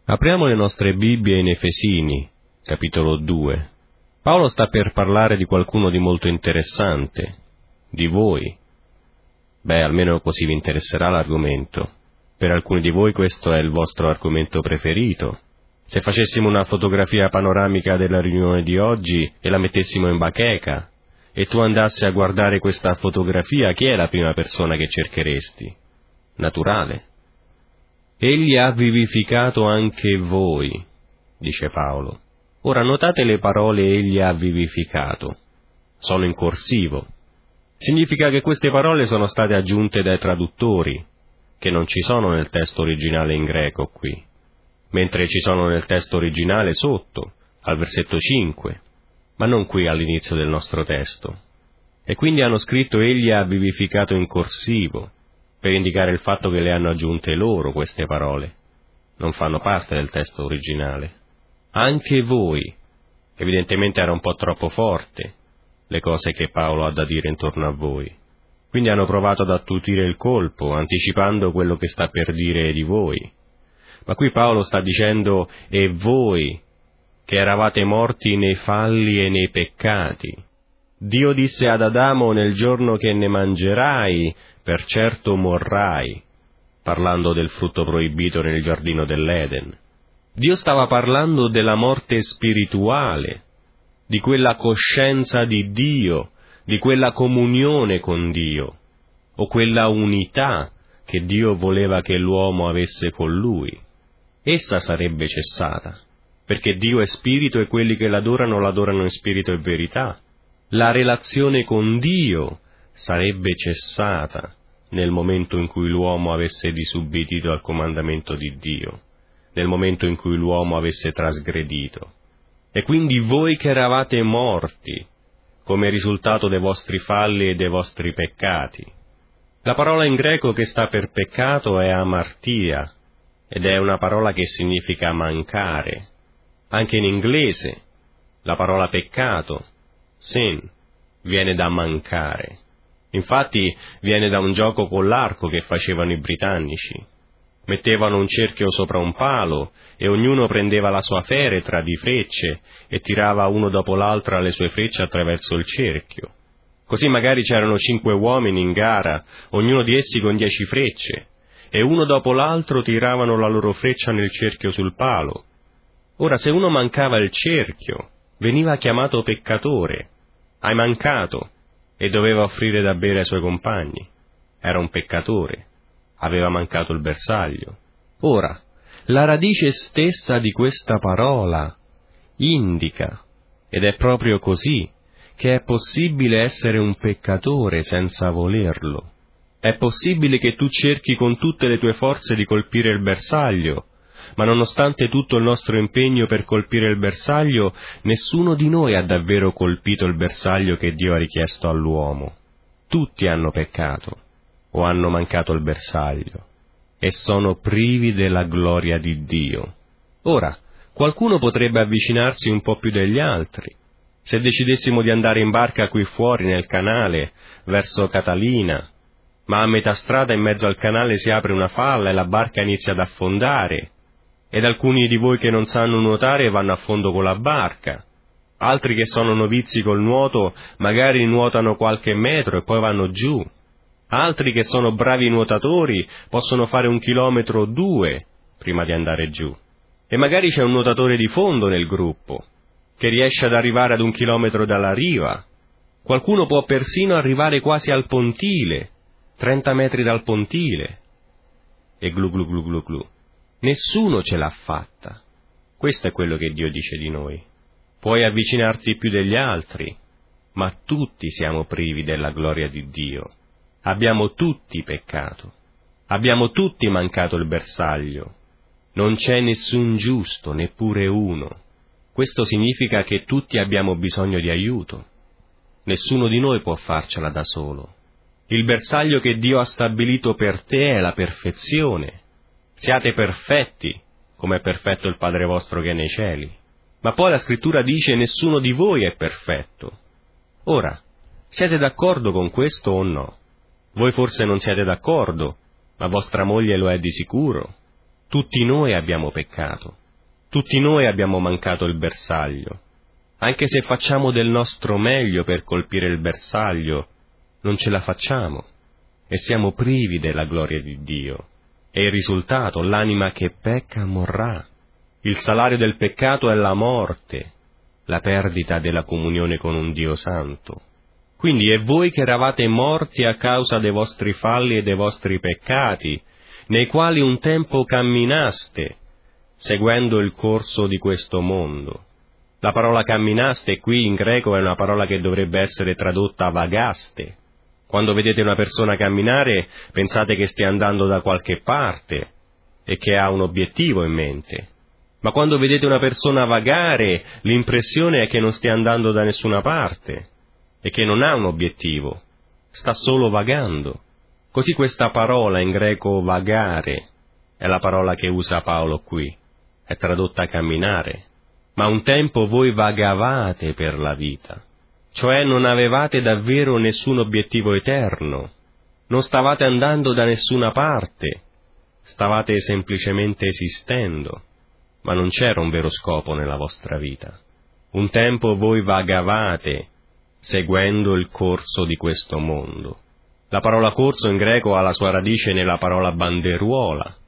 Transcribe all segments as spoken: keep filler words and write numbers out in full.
Apriamo le nostre Bibbie in Efesini, capitolo due. Paolo sta per parlare di qualcuno di molto interessante, di voi. Beh, almeno così vi interesserà l'argomento. Per alcuni di voi questo è il vostro argomento preferito. Se facessimo una fotografia panoramica della riunione di oggi e la mettessimo in bacheca, e tu andassi a guardare questa fotografia, chi è la prima persona che cercheresti? Naturale. Egli ha vivificato anche voi, dice Paolo. Ora notate le parole egli ha vivificato. Sono in corsivo. Significa che queste parole sono state aggiunte dai traduttori, che non ci sono nel testo originale in greco qui, mentre ci sono nel testo originale sotto, al versetto cinque, ma non qui all'inizio del nostro testo. E quindi hanno scritto egli ha vivificato in corsivo, per indicare il fatto che le hanno aggiunte loro queste parole. Non fanno parte del testo originale. Anche voi, evidentemente era un po' troppo forte, le cose che Paolo ha da dire intorno a voi. Quindi hanno provato ad attutire il colpo, anticipando quello che sta per dire di voi. Ma qui Paolo sta dicendo, e voi, che eravate morti nei falli e nei peccati. Dio disse ad Adamo, nel giorno che ne mangerai, per certo morrai, parlando del frutto proibito nel giardino dell'Eden. Dio stava parlando della morte spirituale, di quella coscienza di Dio, di quella comunione con Dio, o quella unità che Dio voleva che l'uomo avesse con Lui. Essa sarebbe cessata, perché Dio è spirito e quelli che l'adorano l'adorano in spirito e verità. La relazione con Dio sarebbe cessata nel momento in cui l'uomo avesse disubbidito al comandamento di Dio, nel momento in cui l'uomo avesse trasgredito. E quindi voi che eravate morti, come risultato dei vostri falli e dei vostri peccati. La parola in greco che sta per peccato è amartia, ed è una parola che significa mancare. Anche in inglese, la parola peccato, sin, viene da mancare. Infatti viene da un gioco con l'arco che facevano i britannici. Mettevano un cerchio sopra un palo e ognuno prendeva la sua feretra di frecce e tirava uno dopo l'altra le sue frecce attraverso il cerchio. Così magari c'erano cinque uomini in gara, ognuno di essi con dieci frecce, e uno dopo l'altro tiravano la loro freccia nel cerchio sul palo. Ora, se uno mancava il cerchio, veniva chiamato peccatore. Hai mancato, e doveva offrire da bere ai suoi compagni. Era un peccatore. Aveva mancato il bersaglio. Ora, la radice stessa di questa parola indica, ed è proprio così, che è possibile essere un peccatore senza volerlo. È possibile che tu cerchi con tutte le tue forze di colpire il bersaglio, ma nonostante tutto il nostro impegno per colpire il bersaglio, nessuno di noi ha davvero colpito il bersaglio che Dio ha richiesto all'uomo. Tutti hanno peccato, o hanno mancato il bersaglio, e sono privi della gloria di Dio. Ora, qualcuno potrebbe avvicinarsi un po' più degli altri. Se decidessimo di andare in barca qui fuori nel canale, verso Catalina, ma a metà strada in mezzo al canale si apre una falla e la barca inizia ad affondare, ed alcuni di voi che non sanno nuotare vanno a fondo con la barca, altri che sono novizi col nuoto magari nuotano qualche metro e poi vanno giù, altri che sono bravi nuotatori possono fare un chilometro o due prima di andare giù, e magari c'è un nuotatore di fondo nel gruppo, che riesce ad arrivare ad un chilometro dalla riva. Qualcuno può persino arrivare quasi al pontile, trenta metri dal pontile, e glu glu glu glu glu. Nessuno ce l'ha fatta. Questo è quello che Dio dice di noi. Puoi avvicinarti più degli altri, ma tutti siamo privi della gloria di Dio. Abbiamo tutti peccato. Abbiamo tutti mancato il bersaglio. Non c'è nessun giusto, neppure uno. Questo significa che tutti abbiamo bisogno di aiuto. Nessuno di noi può farcela da solo. Il bersaglio che Dio ha stabilito per te è la perfezione. Siate perfetti, come è perfetto il Padre vostro che è nei cieli. Ma poi la Scrittura dice nessuno di voi è perfetto. Ora, siete d'accordo con questo o no? Voi forse non siete d'accordo, ma vostra moglie lo è di sicuro. Tutti noi abbiamo peccato, tutti noi abbiamo mancato il bersaglio. Anche se facciamo del nostro meglio per colpire il bersaglio, non ce la facciamo e siamo privi della gloria di Dio. E il risultato, l'anima che pecca morrà. Il salario del peccato è la morte, la perdita della comunione con un Dio santo. Quindi è voi che eravate morti a causa dei vostri falli e dei vostri peccati, nei quali un tempo camminaste, seguendo il corso di questo mondo. La parola camminaste qui in greco è una parola che dovrebbe essere tradotta vagaste. Quando vedete una persona camminare, pensate che stia andando da qualche parte e che ha un obiettivo in mente. Ma quando vedete una persona vagare, l'impressione è che non stia andando da nessuna parte e che non ha un obiettivo, sta solo vagando. Così questa parola in greco vagare è la parola che usa Paolo qui, è tradotta camminare. Ma un tempo voi vagavate per la vita, cioè non avevate davvero nessun obiettivo eterno, non stavate andando da nessuna parte, stavate semplicemente esistendo, ma non c'era un vero scopo nella vostra vita. Un tempo voi vagavate, seguendo il corso di questo mondo. La parola corso in greco ha la sua radice nella parola banderuola,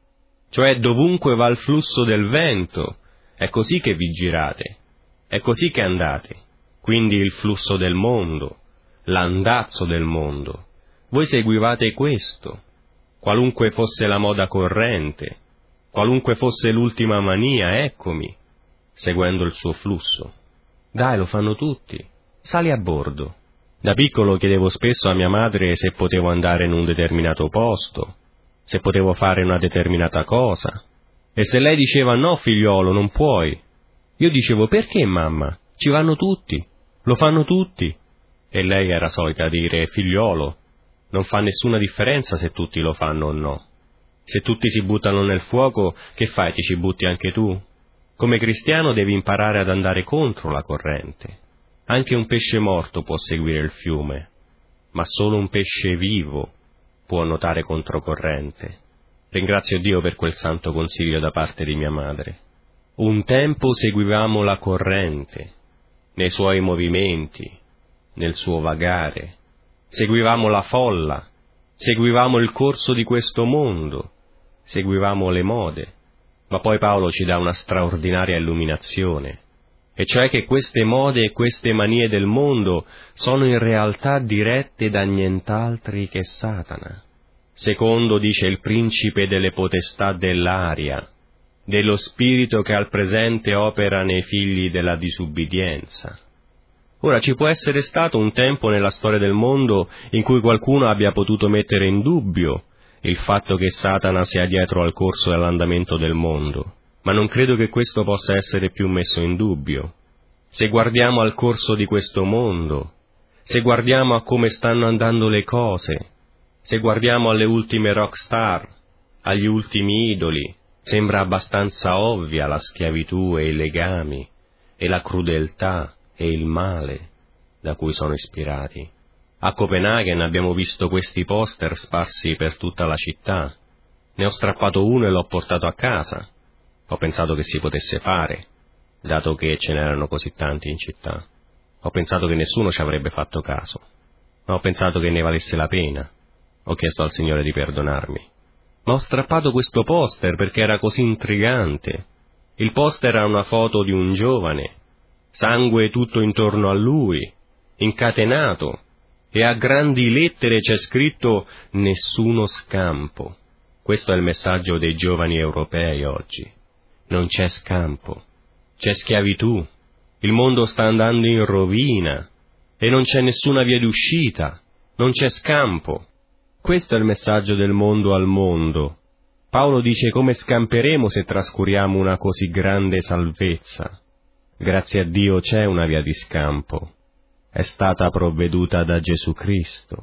cioè dovunque va il flusso del vento, è così che vi girate, è così che andate. Quindi il flusso del mondo, l'andazzo del mondo. Voi seguivate questo, qualunque fosse la moda corrente, qualunque fosse l'ultima mania, eccomi, seguendo il suo flusso. Dai, lo fanno tutti, sali a bordo. Da piccolo chiedevo spesso a mia madre se potevo andare in un determinato posto, se potevo fare una determinata cosa. E se lei diceva no figliolo, non puoi, io dicevo perché mamma? Ci vanno tutti, lo fanno tutti. E lei era solita dire figliolo, non fa nessuna differenza se tutti lo fanno o no. Se tutti si buttano nel fuoco, che fai, ti ci butti anche tu? Come cristiano devi imparare ad andare contro la corrente. Anche un pesce morto può seguire il fiume, ma solo un pesce vivo può nuotare controcorrente. Ringrazio Dio per quel santo consiglio da parte di mia madre. Un tempo seguivamo la corrente, nei suoi movimenti, nel suo vagare. Seguivamo la folla, seguivamo il corso di questo mondo, seguivamo le mode. Ma poi Paolo ci dà una straordinaria illuminazione, e cioè che queste mode e queste manie del mondo sono in realtà dirette da nient'altri che Satana. Secondo, dice, il principe delle potestà dell'aria, dello spirito che al presente opera nei figli della disubbidienza. Ora, ci può essere stato un tempo nella storia del mondo in cui qualcuno abbia potuto mettere in dubbio il fatto che Satana sia dietro al corso dell'andamento del mondo, ma non credo che questo possa essere più messo in dubbio. Se guardiamo al corso di questo mondo, se guardiamo a come stanno andando le cose, se guardiamo alle ultime rock star, agli ultimi idoli, sembra abbastanza ovvia la schiavitù e i legami, e la crudeltà e il male da cui sono ispirati. A Copenaghen abbiamo visto questi poster sparsi per tutta la città. Ne ho strappato uno e l'ho portato a casa. Ho pensato che si potesse fare, dato che ce n'erano così tanti in città. Ho pensato che nessuno ci avrebbe fatto caso, ma ho pensato che ne valesse la pena. Ho chiesto al Signore di perdonarmi. Ma ho strappato questo poster perché era così intrigante. Il poster era una foto di un giovane, sangue tutto intorno a lui, incatenato, e a grandi lettere c'è scritto nessuno scampo. Questo è il messaggio dei giovani europei oggi. Non c'è scampo, c'è schiavitù. Il mondo sta andando in rovina e non c'è nessuna via d'uscita, non c'è scampo. Questo è il messaggio del mondo al mondo. Paolo dice: come scamperemo se trascuriamo una così grande salvezza? Grazie a Dio c'è una via di scampo. È stata provveduta da Gesù Cristo,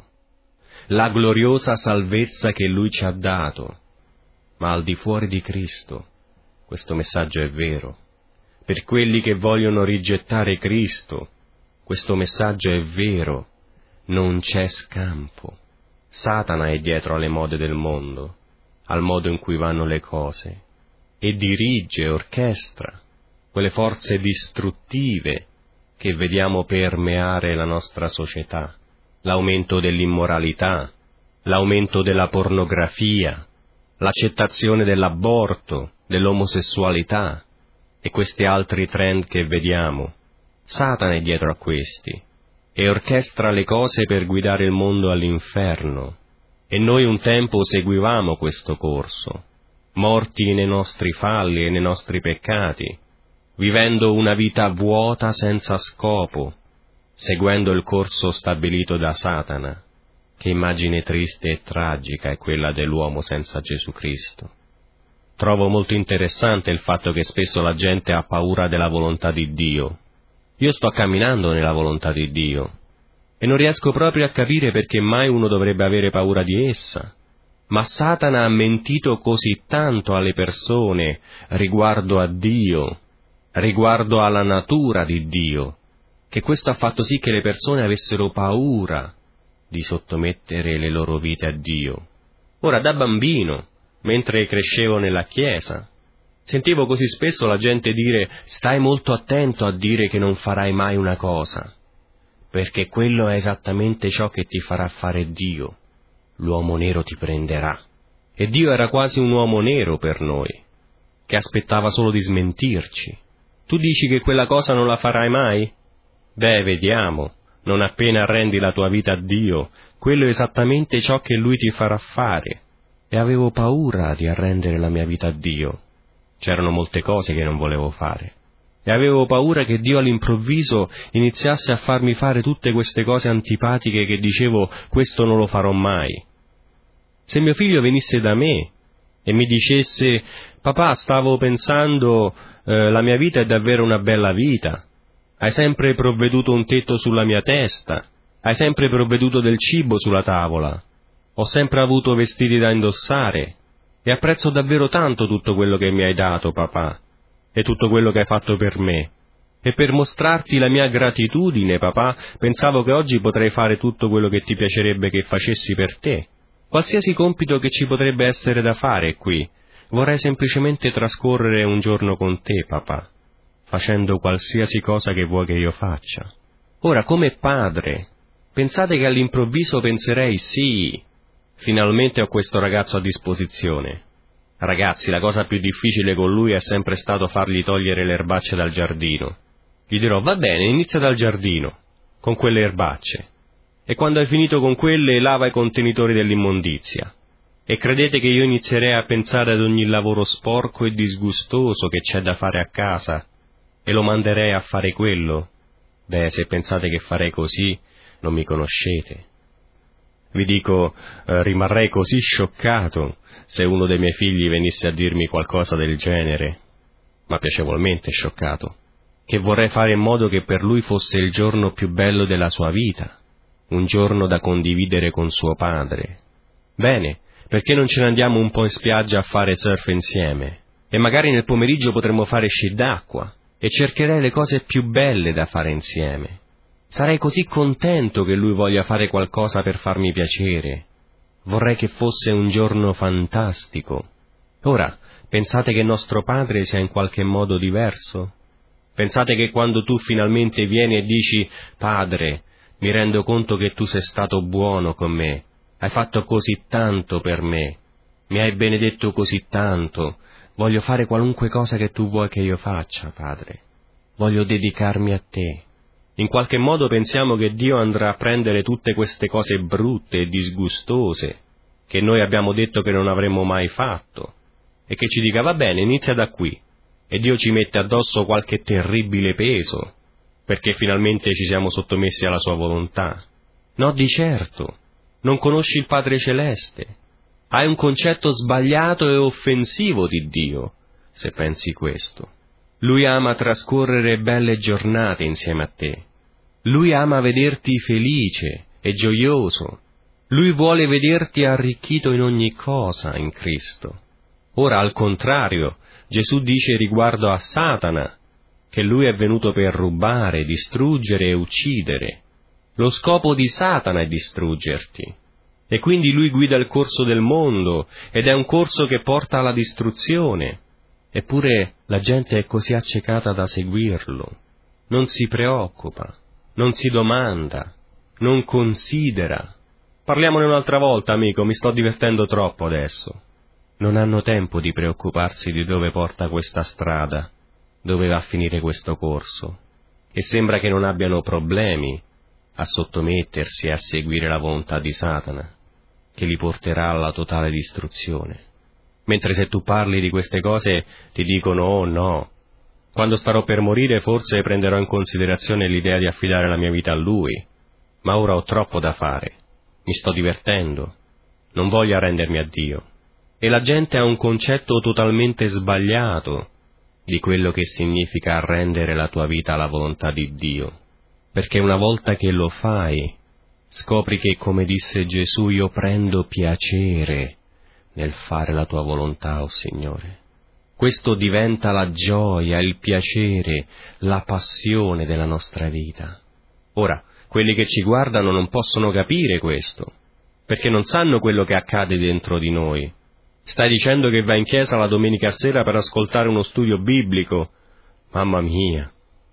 la gloriosa salvezza che Lui ci ha dato. Ma al di fuori di Cristo, questo messaggio è vero. Per quelli che vogliono rigettare Cristo, questo messaggio è vero. Non c'è scampo. Satana è dietro alle mode del mondo. al modo in cui vanno le cose e dirige, orchestra quelle forze distruttive che vediamo permeare la nostra società, l'aumento dell'immoralità, l'aumento della pornografia, l'accettazione dell'aborto, dell'omosessualità e questi altri trend che vediamo. Satana è dietro a questi e orchestra le cose per guidare il mondo all'inferno. E noi un tempo seguivamo questo corso, morti nei nostri falli e nei nostri peccati, vivendo una vita vuota senza scopo, seguendo il corso stabilito da Satana. Che immagine triste e tragica è quella dell'uomo senza Gesù Cristo. Trovo molto interessante il fatto che spesso la gente ha paura della volontà di Dio. Io sto camminando nella volontà di Dio e non riesco proprio a capire perché mai uno dovrebbe avere paura di essa. Ma Satana ha mentito così tanto alle persone riguardo a Dio, riguardo alla natura di Dio, che questo ha fatto sì che le persone avessero paura di sottomettere le loro vite a Dio. Ora, da bambino, mentre crescevo nella chiesa, sentivo così spesso la gente dire: stai molto attento a dire che non farai mai una cosa, perché quello è esattamente ciò che ti farà fare Dio. L'uomo nero ti prenderà. E Dio era quasi un uomo nero per noi, che aspettava solo di smentirci. Tu dici che quella cosa non la farai mai? Beh, vediamo. Non appena arrendi la tua vita a Dio, quello è esattamente ciò che Lui ti farà fare. E avevo paura di arrendere la mia vita a Dio. C'erano molte cose che non volevo fare. E avevo paura che Dio all'improvviso iniziasse a farmi fare tutte queste cose antipatiche che dicevo: questo non lo farò mai. Se mio figlio venisse da me e mi dicesse: papà, stavo pensando, eh, la mia vita è davvero una bella vita. Hai sempre provveduto un tetto sulla mia testa, hai sempre provveduto del cibo sulla tavola, ho sempre avuto vestiti da indossare e apprezzo davvero tanto tutto quello che mi hai dato, papà, e tutto quello che hai fatto per me. E per mostrarti la mia gratitudine, papà, pensavo che oggi potrei fare tutto quello che ti piacerebbe che facessi per te. Qualsiasi compito che ci potrebbe essere da fare qui, vorrei semplicemente trascorrere un giorno con te, papà, facendo qualsiasi cosa che vuoi che io faccia. Ora, come padre, pensate che all'improvviso penserei: sì, finalmente ho questo ragazzo a disposizione. Ragazzi, la cosa più difficile con lui è sempre stato fargli togliere le erbacce dal giardino. Gli dirò: va bene, inizia dal giardino, con quelle erbacce, e quando hai finito con quelle lava i contenitori dell'immondizia. E credete che io inizierei a pensare ad ogni lavoro sporco e disgustoso che c'è da fare a casa e lo manderei a fare quello? Beh, se pensate che farei così, non mi conoscete. Vi dico, eh, rimarrei così scioccato se uno dei miei figli venisse a dirmi qualcosa del genere, ma piacevolmente scioccato, che vorrei fare in modo che per lui fosse il giorno più bello della sua vita, un giorno da condividere con suo padre. Bene, perché non ce ne andiamo un po' in spiaggia a fare surf insieme? E magari nel pomeriggio potremmo fare sci d'acqua, e cercherei le cose più belle da fare insieme. Sarei così contento che lui voglia fare qualcosa per farmi piacere. Vorrei che fosse un giorno fantastico. Ora, pensate che nostro padre sia in qualche modo diverso? Pensate che quando tu finalmente vieni e dici: padre, mi rendo conto che tu sei stato buono con me, hai fatto così tanto per me, mi hai benedetto così tanto, voglio fare qualunque cosa che tu vuoi che io faccia, padre. Voglio dedicarmi a te. In qualche modo pensiamo che Dio andrà a prendere tutte queste cose brutte e disgustose, che noi abbiamo detto che non avremmo mai fatto, e che ci dica: va bene, inizia da qui, e Dio ci mette addosso qualche terribile peso, perché finalmente ci siamo sottomessi alla sua volontà. No, di certo, non conosci il Padre Celeste. Hai un concetto sbagliato e offensivo di Dio, se pensi questo. Lui ama trascorrere belle giornate insieme a te. Lui ama vederti felice e gioioso. Lui vuole vederti arricchito in ogni cosa in Cristo. Ora, al contrario, Gesù dice riguardo a Satana che lui è venuto per rubare, distruggere e uccidere. Lo scopo di Satana è distruggerti. e quindi lui guida il corso del mondo, ed è un corso che porta alla distruzione. Eppure la gente è così accecata da seguirlo, non si preoccupa, non si domanda, non considera. Parliamone un'altra volta, amico, mi sto divertendo troppo adesso. Non hanno tempo di preoccuparsi di dove porta questa strada, dove va a finire questo corso, e sembra che non abbiano problemi a sottomettersi e a seguire la volontà di Satana, che li porterà alla totale distruzione. Mentre se tu parli di queste cose ti dicono «oh no, quando starò per morire forse prenderò in considerazione l'idea di affidare la mia vita a Lui, ma ora ho troppo da fare, mi sto divertendo, non voglio arrendermi a Dio». E la gente ha un concetto totalmente sbagliato di quello che significa arrendere la tua vita alla volontà di Dio, perché una volta che lo fai, scopri che, come disse Gesù, io prendo piacere nel fare la tua volontà, o Signore. Questo diventa la gioia, il piacere, la passione della nostra vita. Ora, quelli che ci guardano non possono capire questo, perché non sanno quello che accade dentro di noi. Stai dicendo che vai in chiesa la domenica sera per ascoltare uno studio biblico? Mamma mia!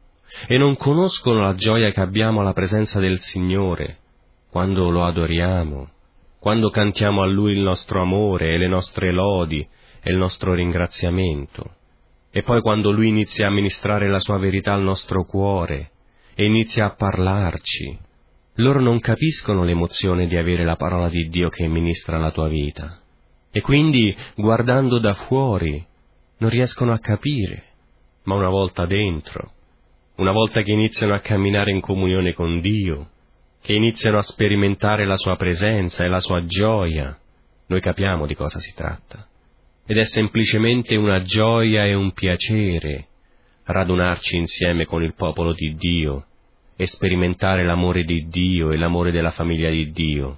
E non conoscono la gioia che abbiamo alla presenza del Signore, quando lo adoriamo, quando cantiamo a Lui il nostro amore e le nostre lodi e il nostro ringraziamento, e poi quando Lui inizia a ministrare la sua verità al nostro cuore e inizia a parlarci. Loro non capiscono l'emozione di avere la parola di Dio che ministra la tua vita. E quindi, guardando da fuori, non riescono a capire, ma una volta dentro, una volta che iniziano a camminare in comunione con Dio, che iniziano a sperimentare la Sua presenza e la Sua gioia, noi capiamo di cosa si tratta. Ed è semplicemente una gioia e un piacere radunarci insieme con il popolo di Dio e sperimentare l'amore di Dio e l'amore della famiglia di Dio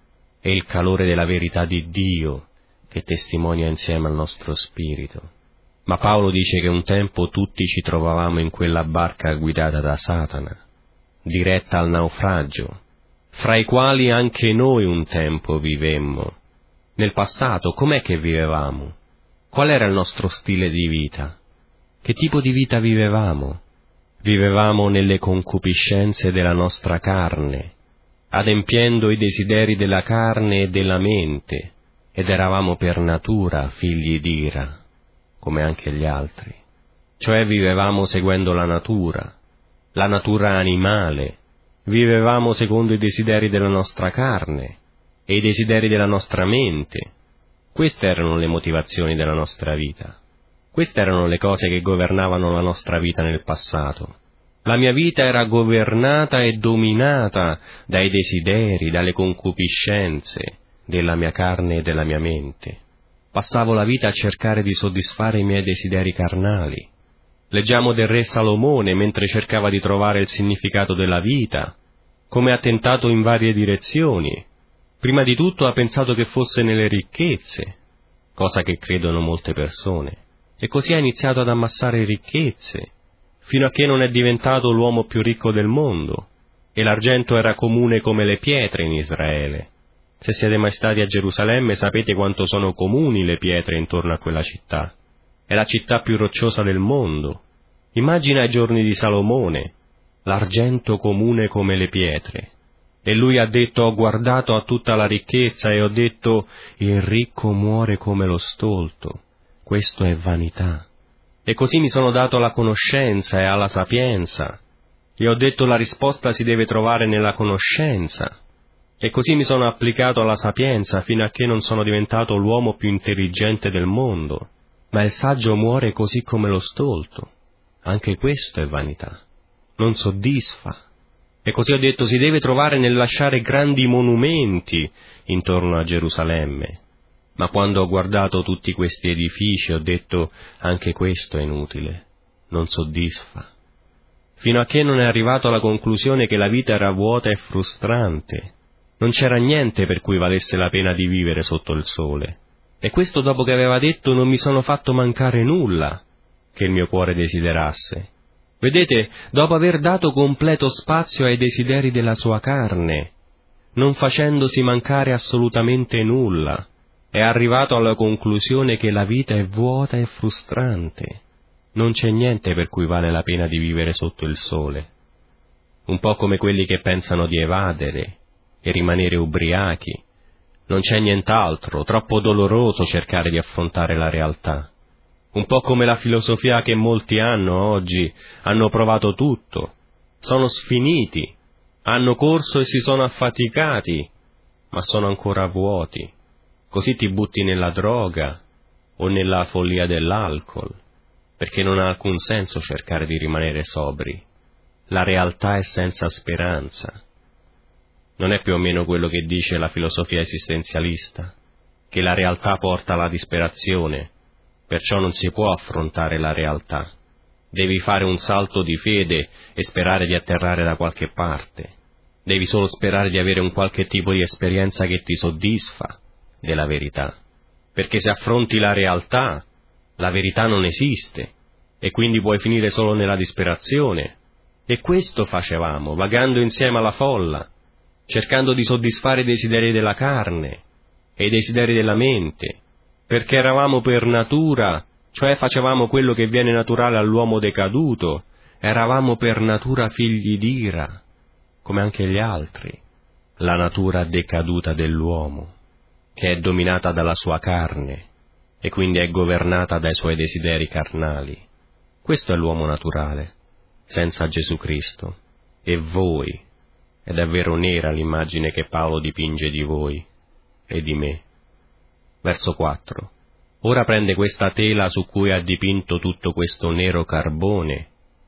e il calore della verità di Dio, che testimonia insieme al nostro spirito. Ma Paolo dice che un tempo tutti ci trovavamo in quella barca guidata da Satana, diretta al naufragio, fra i quali anche noi un tempo vivemmo. Nel passato com'è che vivevamo? Qual era il nostro stile di vita? Che tipo di vita vivevamo? Vivevamo nelle concupiscenze della nostra carne, adempiendo i desideri della carne e della mente, ed eravamo per natura figli d'ira, come anche gli altri. Cioè vivevamo seguendo la natura, la natura animale, vivevamo secondo i desideri della nostra carne e i desideri della nostra mente. Queste erano le motivazioni della nostra vita. Queste erano le cose che governavano la nostra vita nel passato. La mia vita era governata e dominata dai desideri, dalle concupiscenze della mia carne e della mia mente. Passavo la vita a cercare di soddisfare i miei desideri carnali. Leggiamo del re Salomone mentre cercava di trovare il significato della vita, come ha tentato in varie direzioni. Prima di tutto ha pensato che fosse nelle ricchezze, cosa che credono molte persone, e così ha iniziato ad ammassare ricchezze, fino a che non è diventato l'uomo più ricco del mondo, e l'argento era comune come le pietre in Israele. Se siete mai stati a Gerusalemme sapete quanto sono comuni le pietre intorno a quella città. È la città più rocciosa del mondo. Immagina i giorni di Salomone, l'argento comune come le pietre. E lui ha detto: ho guardato a tutta la ricchezza e ho detto: il ricco muore come lo stolto. Questo è vanità. E così mi sono dato alla conoscenza e alla sapienza. E ho detto: la risposta si deve trovare nella conoscenza. E così mi sono applicato alla sapienza fino a che non sono diventato l'uomo più intelligente del mondo. Ma il saggio muore così come lo stolto. Anche questo è vanità. Non soddisfa. E così ho detto: si deve trovare nel lasciare grandi monumenti intorno a Gerusalemme. Ma quando ho guardato tutti questi edifici ho detto: anche questo è inutile, non soddisfa. Fino a che non è arrivato alla conclusione che la vita era vuota e frustrante. Non c'era niente per cui valesse la pena di vivere sotto il sole. E questo dopo che aveva detto: non mi sono fatto mancare nulla che il mio cuore desiderasse. Vedete, dopo aver dato completo spazio ai desideri della sua carne, non facendosi mancare assolutamente nulla, è arrivato alla conclusione che la vita è vuota e frustrante. Non c'è niente per cui vale la pena di vivere sotto il sole. Un po' come quelli che pensano di evadere e rimanere ubriachi. Non c'è nient'altro, troppo doloroso cercare di affrontare la realtà. Un po' come la filosofia che molti hanno oggi, hanno provato tutto, sono sfiniti, hanno corso e si sono affaticati, ma sono ancora vuoti. Così ti butti nella droga o nella follia dell'alcol, perché non ha alcun senso cercare di rimanere sobri. La realtà è senza speranza. Non è più o meno quello che dice la filosofia esistenzialista, che la realtà porta alla disperazione, perciò non si può affrontare la realtà. Devi fare un salto di fede e sperare di atterrare da qualche parte. Devi solo sperare di avere un qualche tipo di esperienza che ti soddisfa della verità, perché se affronti la realtà, la verità non esiste, e quindi puoi finire solo nella disperazione. E questo facevamo, vagando insieme alla folla, cercando di soddisfare i desideri della carne e i desideri della mente, perché eravamo per natura, cioè facevamo quello che viene naturale all'uomo decaduto, eravamo per natura figli d'ira, come anche gli altri, la natura decaduta dell'uomo, che è dominata dalla sua carne e quindi è governata dai suoi desideri carnali. Questo è l'uomo naturale, senza Gesù Cristo. E voi, è davvero nera l'immagine che Paolo dipinge di voi e di me. Verso quattro. Ora prende questa tela su cui ha dipinto tutto questo nero carbone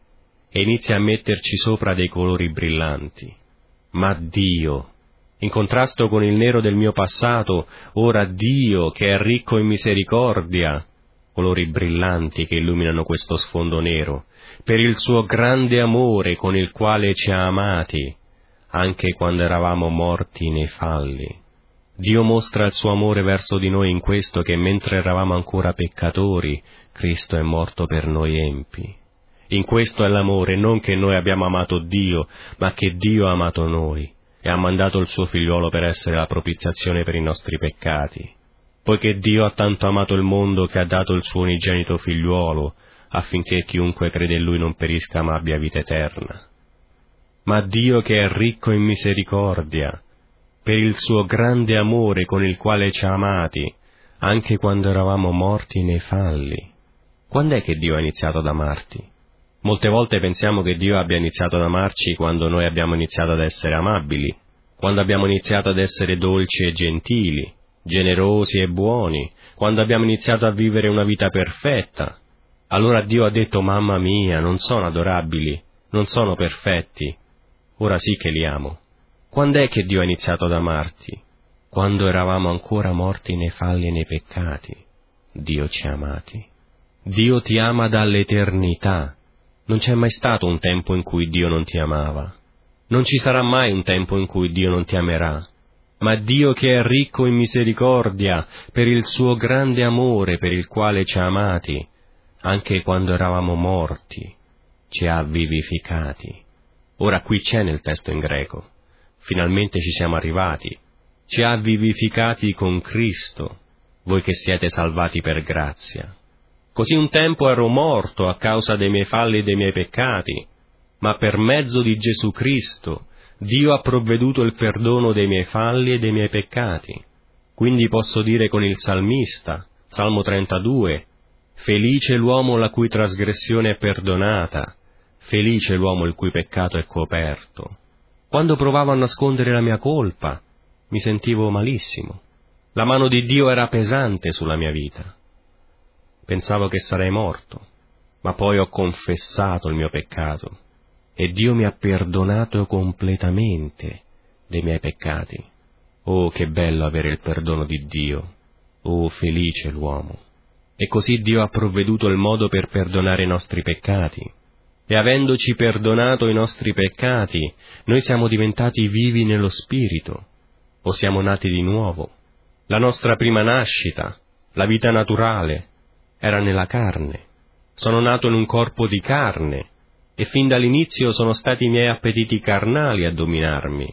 e inizia a metterci sopra dei colori brillanti. Ma Dio, in contrasto con il nero del mio passato, ora Dio, che è ricco in misericordia, colori brillanti che illuminano questo sfondo nero, per il suo grande amore con il quale ci ha amati, anche quando eravamo morti nei falli. Dio mostra il suo amore verso di noi in questo, che mentre eravamo ancora peccatori, Cristo è morto per noi empi. In questo è l'amore, non che noi abbiamo amato Dio, ma che Dio ha amato noi e ha mandato il suo figliuolo per essere la propiziazione per i nostri peccati. Poiché Dio ha tanto amato il mondo che ha dato il suo unigenito figliuolo, affinché chiunque crede in Lui non perisca ma abbia vita eterna. Ma Dio, che è ricco in misericordia, per il suo grande amore con il quale ci ha amati, anche quando eravamo morti nei falli. Quando è che Dio ha iniziato ad amarti? Molte volte pensiamo che Dio abbia iniziato ad amarci quando noi abbiamo iniziato ad essere amabili, quando abbiamo iniziato ad essere dolci e gentili, generosi e buoni, quando abbiamo iniziato a vivere una vita perfetta. Allora Dio ha detto: mamma mia, non sono adorabili, non sono perfetti, ora sì che li amo. Quando è che Dio ha iniziato ad amarti? Quando eravamo ancora morti nei falli e nei peccati. Dio ci ha amati. Dio ti ama dall'eternità. Non c'è mai stato un tempo in cui Dio non ti amava. Non ci sarà mai un tempo in cui Dio non ti amerà. Ma Dio, che è ricco in misericordia, per il suo grande amore per il quale ci ha amati, anche quando eravamo morti, ci ha vivificati. Ora qui c'è nel testo in greco. Finalmente ci siamo arrivati. Ci ha vivificati con Cristo, voi che siete salvati per grazia. Così un tempo ero morto a causa dei miei falli e dei miei peccati, ma per mezzo di Gesù Cristo Dio ha provveduto il perdono dei miei falli e dei miei peccati. Quindi posso dire con il salmista, Salmo trentadue, felice l'uomo la cui trasgressione è perdonata, felice l'uomo il cui peccato è coperto. Quando provavo a nascondere la mia colpa, mi sentivo malissimo. La mano di Dio era pesante sulla mia vita. Pensavo che sarei morto, ma poi ho confessato il mio peccato e Dio mi ha perdonato completamente dei miei peccati. Oh, che bello avere il perdono di Dio! Oh, felice l'uomo! E così Dio ha provveduto il modo per perdonare i nostri peccati. E avendoci perdonato i nostri peccati, noi siamo diventati vivi nello Spirito, o siamo nati di nuovo. La nostra prima nascita, la vita naturale, era nella carne. Sono nato in un corpo di carne, e fin dall'inizio sono stati i miei appetiti carnali a dominarmi.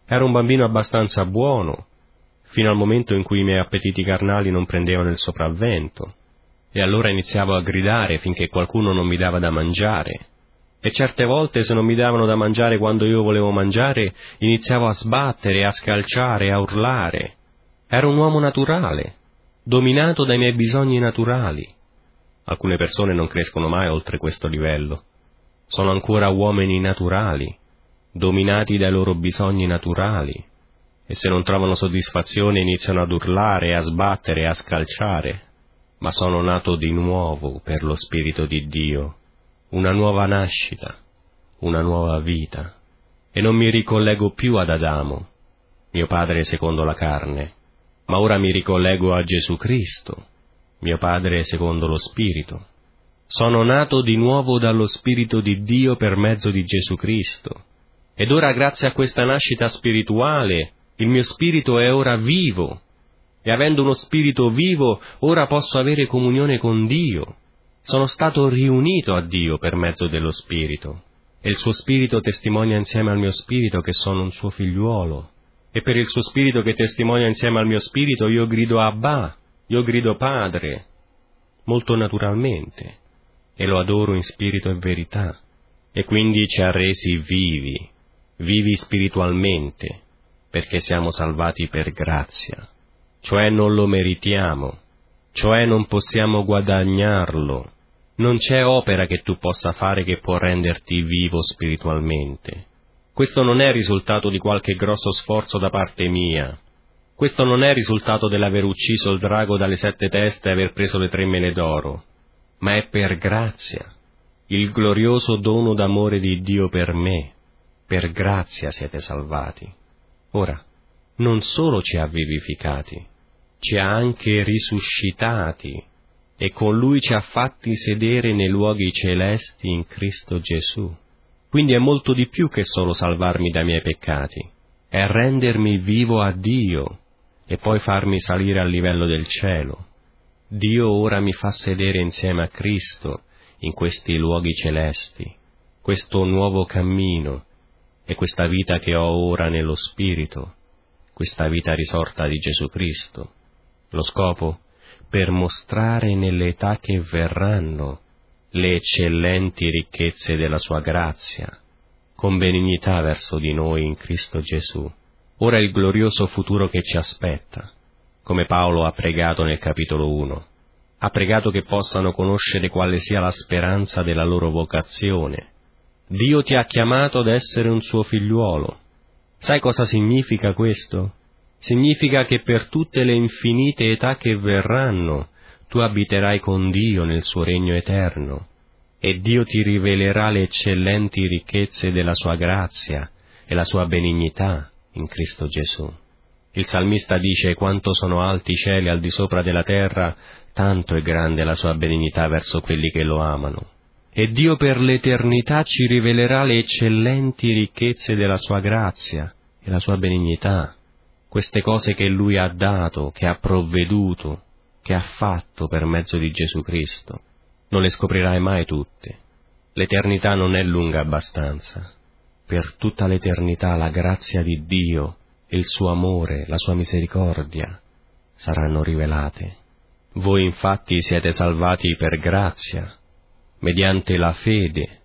Ero un bambino abbastanza buono, fino al momento in cui i miei appetiti carnali non prendevano il sopravvento, e allora iniziavo a gridare finché qualcuno non mi dava da mangiare. E certe volte, se non mi davano da mangiare quando io volevo mangiare, iniziavo a sbattere, a scalciare, a urlare. Ero un uomo naturale, dominato dai miei bisogni naturali. Alcune persone non crescono mai oltre questo livello. Sono ancora uomini naturali, dominati dai loro bisogni naturali, e se non trovano soddisfazione iniziano ad urlare, a sbattere, a scalciare. Ma sono nato di nuovo per lo Spirito di Dio, una nuova nascita, una nuova vita, e non mi ricollego più ad Adamo, mio padre secondo la carne, ma ora mi ricollego a Gesù Cristo, mio padre secondo lo Spirito. Sono nato di nuovo dallo Spirito di Dio per mezzo di Gesù Cristo, ed ora grazie a questa nascita spirituale il mio spirito è ora vivo, e avendo uno spirito vivo ora posso avere comunione con Dio. Sono stato riunito a Dio per mezzo dello Spirito, e il suo Spirito testimonia insieme al mio spirito che sono un suo figliuolo, e per il suo Spirito che testimonia insieme al mio spirito io grido Abba, io grido Padre, molto naturalmente, e lo adoro in spirito e verità, e quindi ci ha resi vivi, vivi spiritualmente, perché siamo salvati per grazia, cioè non lo meritiamo, cioè non possiamo guadagnarlo. Non c'è opera che tu possa fare che può renderti vivo spiritualmente. Questo non è risultato di qualche grosso sforzo da parte mia. Questo non è risultato dell'aver ucciso il drago dalle sette teste e aver preso le tre mele d'oro, ma è per grazia, il glorioso dono d'amore di Dio per me. Per grazia siete salvati. Ora, non solo ci ha vivificati, ci ha anche risuscitati, e con Lui ci ha fatti sedere nei luoghi celesti in Cristo Gesù. Quindi è molto di più che solo salvarmi dai miei peccati, è rendermi vivo a Dio e poi farmi salire al livello del cielo. Dio ora mi fa sedere insieme a Cristo in questi luoghi celesti, questo nuovo cammino e questa vita che ho ora nello Spirito, questa vita risorta di Gesù Cristo. Lo scopo? Per mostrare nelle età che verranno le eccellenti ricchezze della sua grazia, con benignità verso di noi in Cristo Gesù. Ora il glorioso futuro che ci aspetta, come Paolo ha pregato nel capitolo uno. Ha pregato che possano conoscere quale sia la speranza della loro vocazione. Dio ti ha chiamato ad essere un suo figliuolo. Sai cosa significa questo? Significa che per tutte le infinite età che verranno tu abiterai con Dio nel suo regno eterno, e Dio ti rivelerà le eccellenti ricchezze della sua grazia e la sua benignità in Cristo Gesù. Il salmista dice: quanto sono alti i cieli al di sopra della terra, tanto è grande la sua benignità verso quelli che lo amano. E Dio per l'eternità ci rivelerà le eccellenti ricchezze della sua grazia e la sua benignità, queste cose che Lui ha dato, che ha provveduto, che ha fatto per mezzo di Gesù Cristo. Non le scoprirai mai tutte. L'eternità non è lunga abbastanza. Per tutta l'eternità la grazia di Dio, il suo amore, la sua misericordia saranno rivelate. Voi infatti siete salvati per grazia, mediante la fede,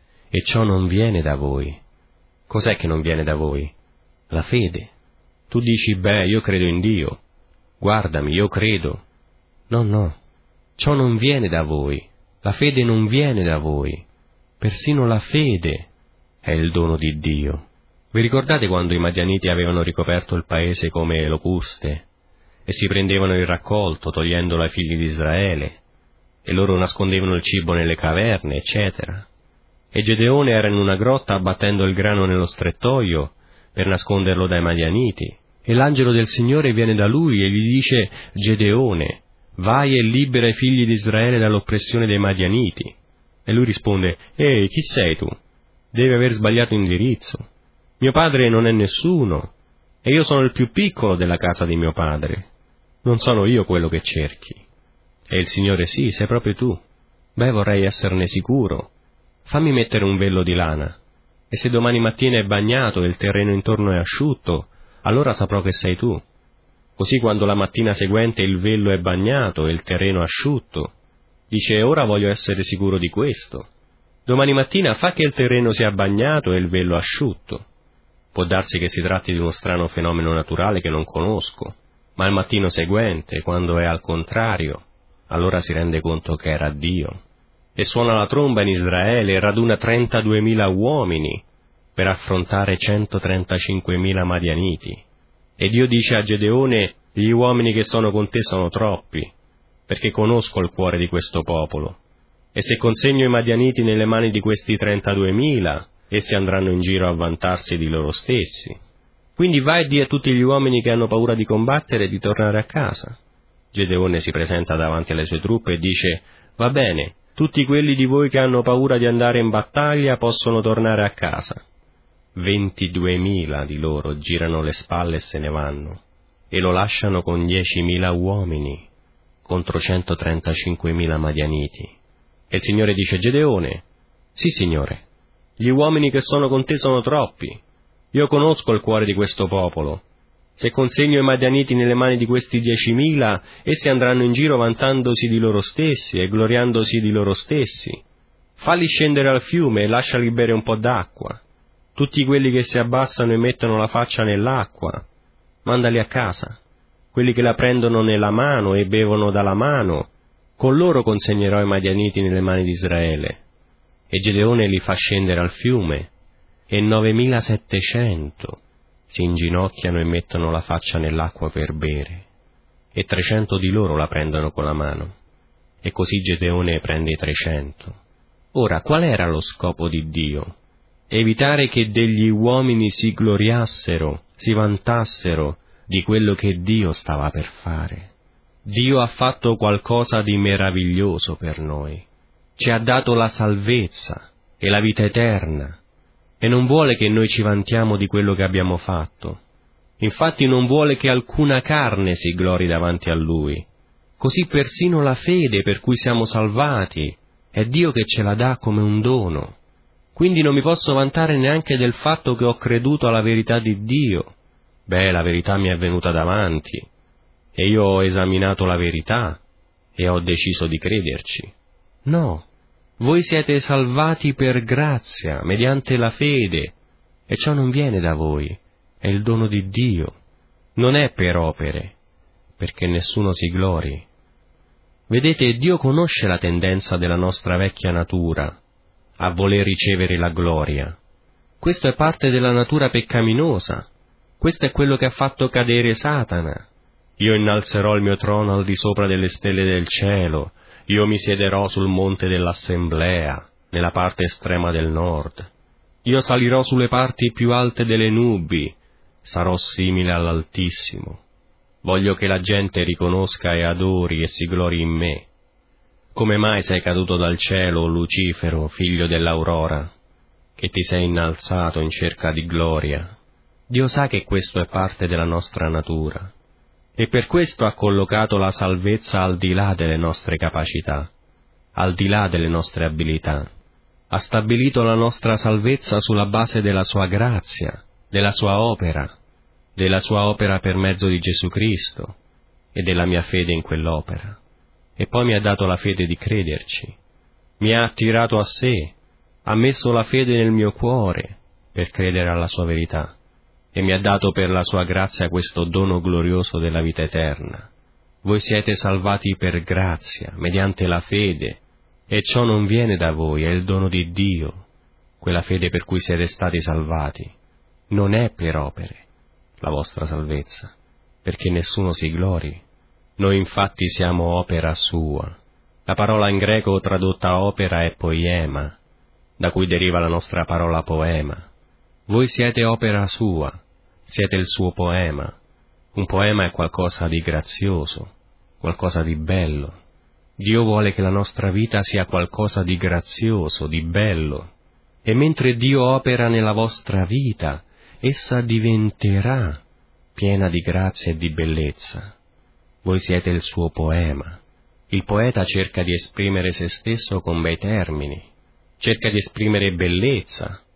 e ciò non viene da voi. Cos'è che non viene da voi? La fede. Tu dici: beh, io credo in Dio, guardami, io credo. No, no, ciò non viene da voi, la fede non viene da voi, persino la fede è il dono di Dio. Vi ricordate quando i Madianiti avevano ricoperto il paese come locuste e si prendevano il raccolto togliendolo ai figli di Israele, e loro nascondevano il cibo nelle caverne, eccetera? E Gedeone era in una grotta abbattendo il grano nello strettoio per nasconderlo dai Madianiti, e l'angelo del Signore viene da lui e gli dice: Gedeone, vai e libera i figli di Israele dall'oppressione dei Madianiti. E lui risponde: ehi, chi sei tu? Devi aver sbagliato indirizzo. Mio padre non è nessuno, e io sono il più piccolo della casa di mio padre. Non sono io quello che cerchi. E il Signore: sì, sei proprio tu. Beh, vorrei esserne sicuro. Fammi mettere un vello di lana. E se domani mattina è bagnato e il terreno intorno è asciutto, allora saprò che sei tu. Così quando la mattina seguente il vello è bagnato e il terreno asciutto, dice ora voglio essere sicuro di questo. Domani mattina fa che il terreno sia bagnato e il vello asciutto. Può darsi che si tratti di uno strano fenomeno naturale che non conosco, ma il mattino seguente, quando è al contrario, allora si rende conto che era Dio. E suona la tromba in Israele e raduna trentaduemila uomini per affrontare centotrentacinquemila madianiti. E Dio dice a Gedeone, gli uomini che sono con te sono troppi, perché conosco il cuore di questo popolo. E se consegno i madianiti nelle mani di questi trentaduemila, essi andranno in giro a vantarsi di loro stessi. Quindi vai e di a tutti gli uomini che hanno paura di combattere di tornare a casa. Gedeone si presenta davanti alle sue truppe e dice, va bene, tutti quelli di voi che hanno paura di andare in battaglia possono tornare a casa. Ventiduemila di loro girano le spalle e se ne vanno, e lo lasciano con diecimila uomini contro centotrentacinquemila madianiti. E il Signore dice, Gedeone, sì Signore, gli uomini che sono con te sono troppi. Io conosco il cuore di questo popolo. Se consegno i madianiti nelle mani di questi diecimila, essi andranno in giro vantandosi di loro stessi e gloriandosi di loro stessi. Falli scendere al fiume e lasciali bere un po' d'acqua. Tutti quelli che si abbassano e mettono la faccia nell'acqua, mandali a casa. Quelli che la prendono nella mano e bevono dalla mano, con loro consegnerò i madianiti nelle mani di Israele. E Gedeone li fa scendere al fiume, e novemilasettecento si inginocchiano e mettono la faccia nell'acqua per bere, e trecento di loro la prendono con la mano, e così Gedeone prende i trecento. Ora, qual era lo scopo di Dio? Evitare che degli uomini si gloriassero, si vantassero di quello che Dio stava per fare. Dio ha fatto qualcosa di meraviglioso per noi. Ci ha dato la salvezza e la vita eterna, e non vuole che noi ci vantiamo di quello che abbiamo fatto. Infatti non vuole che alcuna carne si glori davanti a Lui. Così persino la fede per cui siamo salvati è Dio che ce la dà come un dono. Quindi non mi posso vantare neanche del fatto che ho creduto alla verità di Dio. Beh, la verità mi è venuta davanti, e io ho esaminato la verità, e ho deciso di crederci. No, voi siete salvati per grazia, mediante la fede, e ciò non viene da voi, è il dono di Dio. Non è per opere, perché nessuno si glori. Vedete, Dio conosce la tendenza della nostra vecchia natura a voler ricevere la gloria. Questo è parte della natura peccaminosa. Questo è quello che ha fatto cadere Satana. Io innalzerò il mio trono al di sopra delle stelle del cielo. Io mi siederò sul monte dell'assemblea, nella parte estrema del nord. Io salirò sulle parti più alte delle nubi. Sarò simile all'Altissimo. Voglio che la gente riconosca e adori e si glori in me. Come mai sei caduto dal cielo, Lucifero, figlio dell'aurora, che ti sei innalzato in cerca di gloria? Dio sa che questo è parte della nostra natura, e per questo ha collocato la salvezza al di là delle nostre capacità, al di là delle nostre abilità. Ha stabilito la nostra salvezza sulla base della sua grazia, della sua opera, della sua opera per mezzo di Gesù Cristo e della mia fede in quell'opera. E poi mi ha dato la fede di crederci, mi ha attirato a sé, ha messo la fede nel mio cuore per credere alla sua verità, e mi ha dato per la sua grazia questo dono glorioso della vita eterna. Voi siete salvati per grazia, mediante la fede, e ciò non viene da voi, è il dono di Dio, quella fede per cui siete stati salvati. Non è per opere la vostra salvezza, perché nessuno si glori. Noi infatti siamo opera sua. La parola in greco tradotta opera è poiema, da cui deriva la nostra parola poema. Voi siete opera sua, siete il suo poema. Un poema è qualcosa di grazioso, qualcosa di bello. Dio vuole che la nostra vita sia qualcosa di grazioso, di bello. E mentre Dio opera nella vostra vita, essa diventerà piena di grazia e di bellezza. Voi siete il suo poema. Il poeta cerca di esprimere se stesso con bei termini, cerca di esprimere bellezza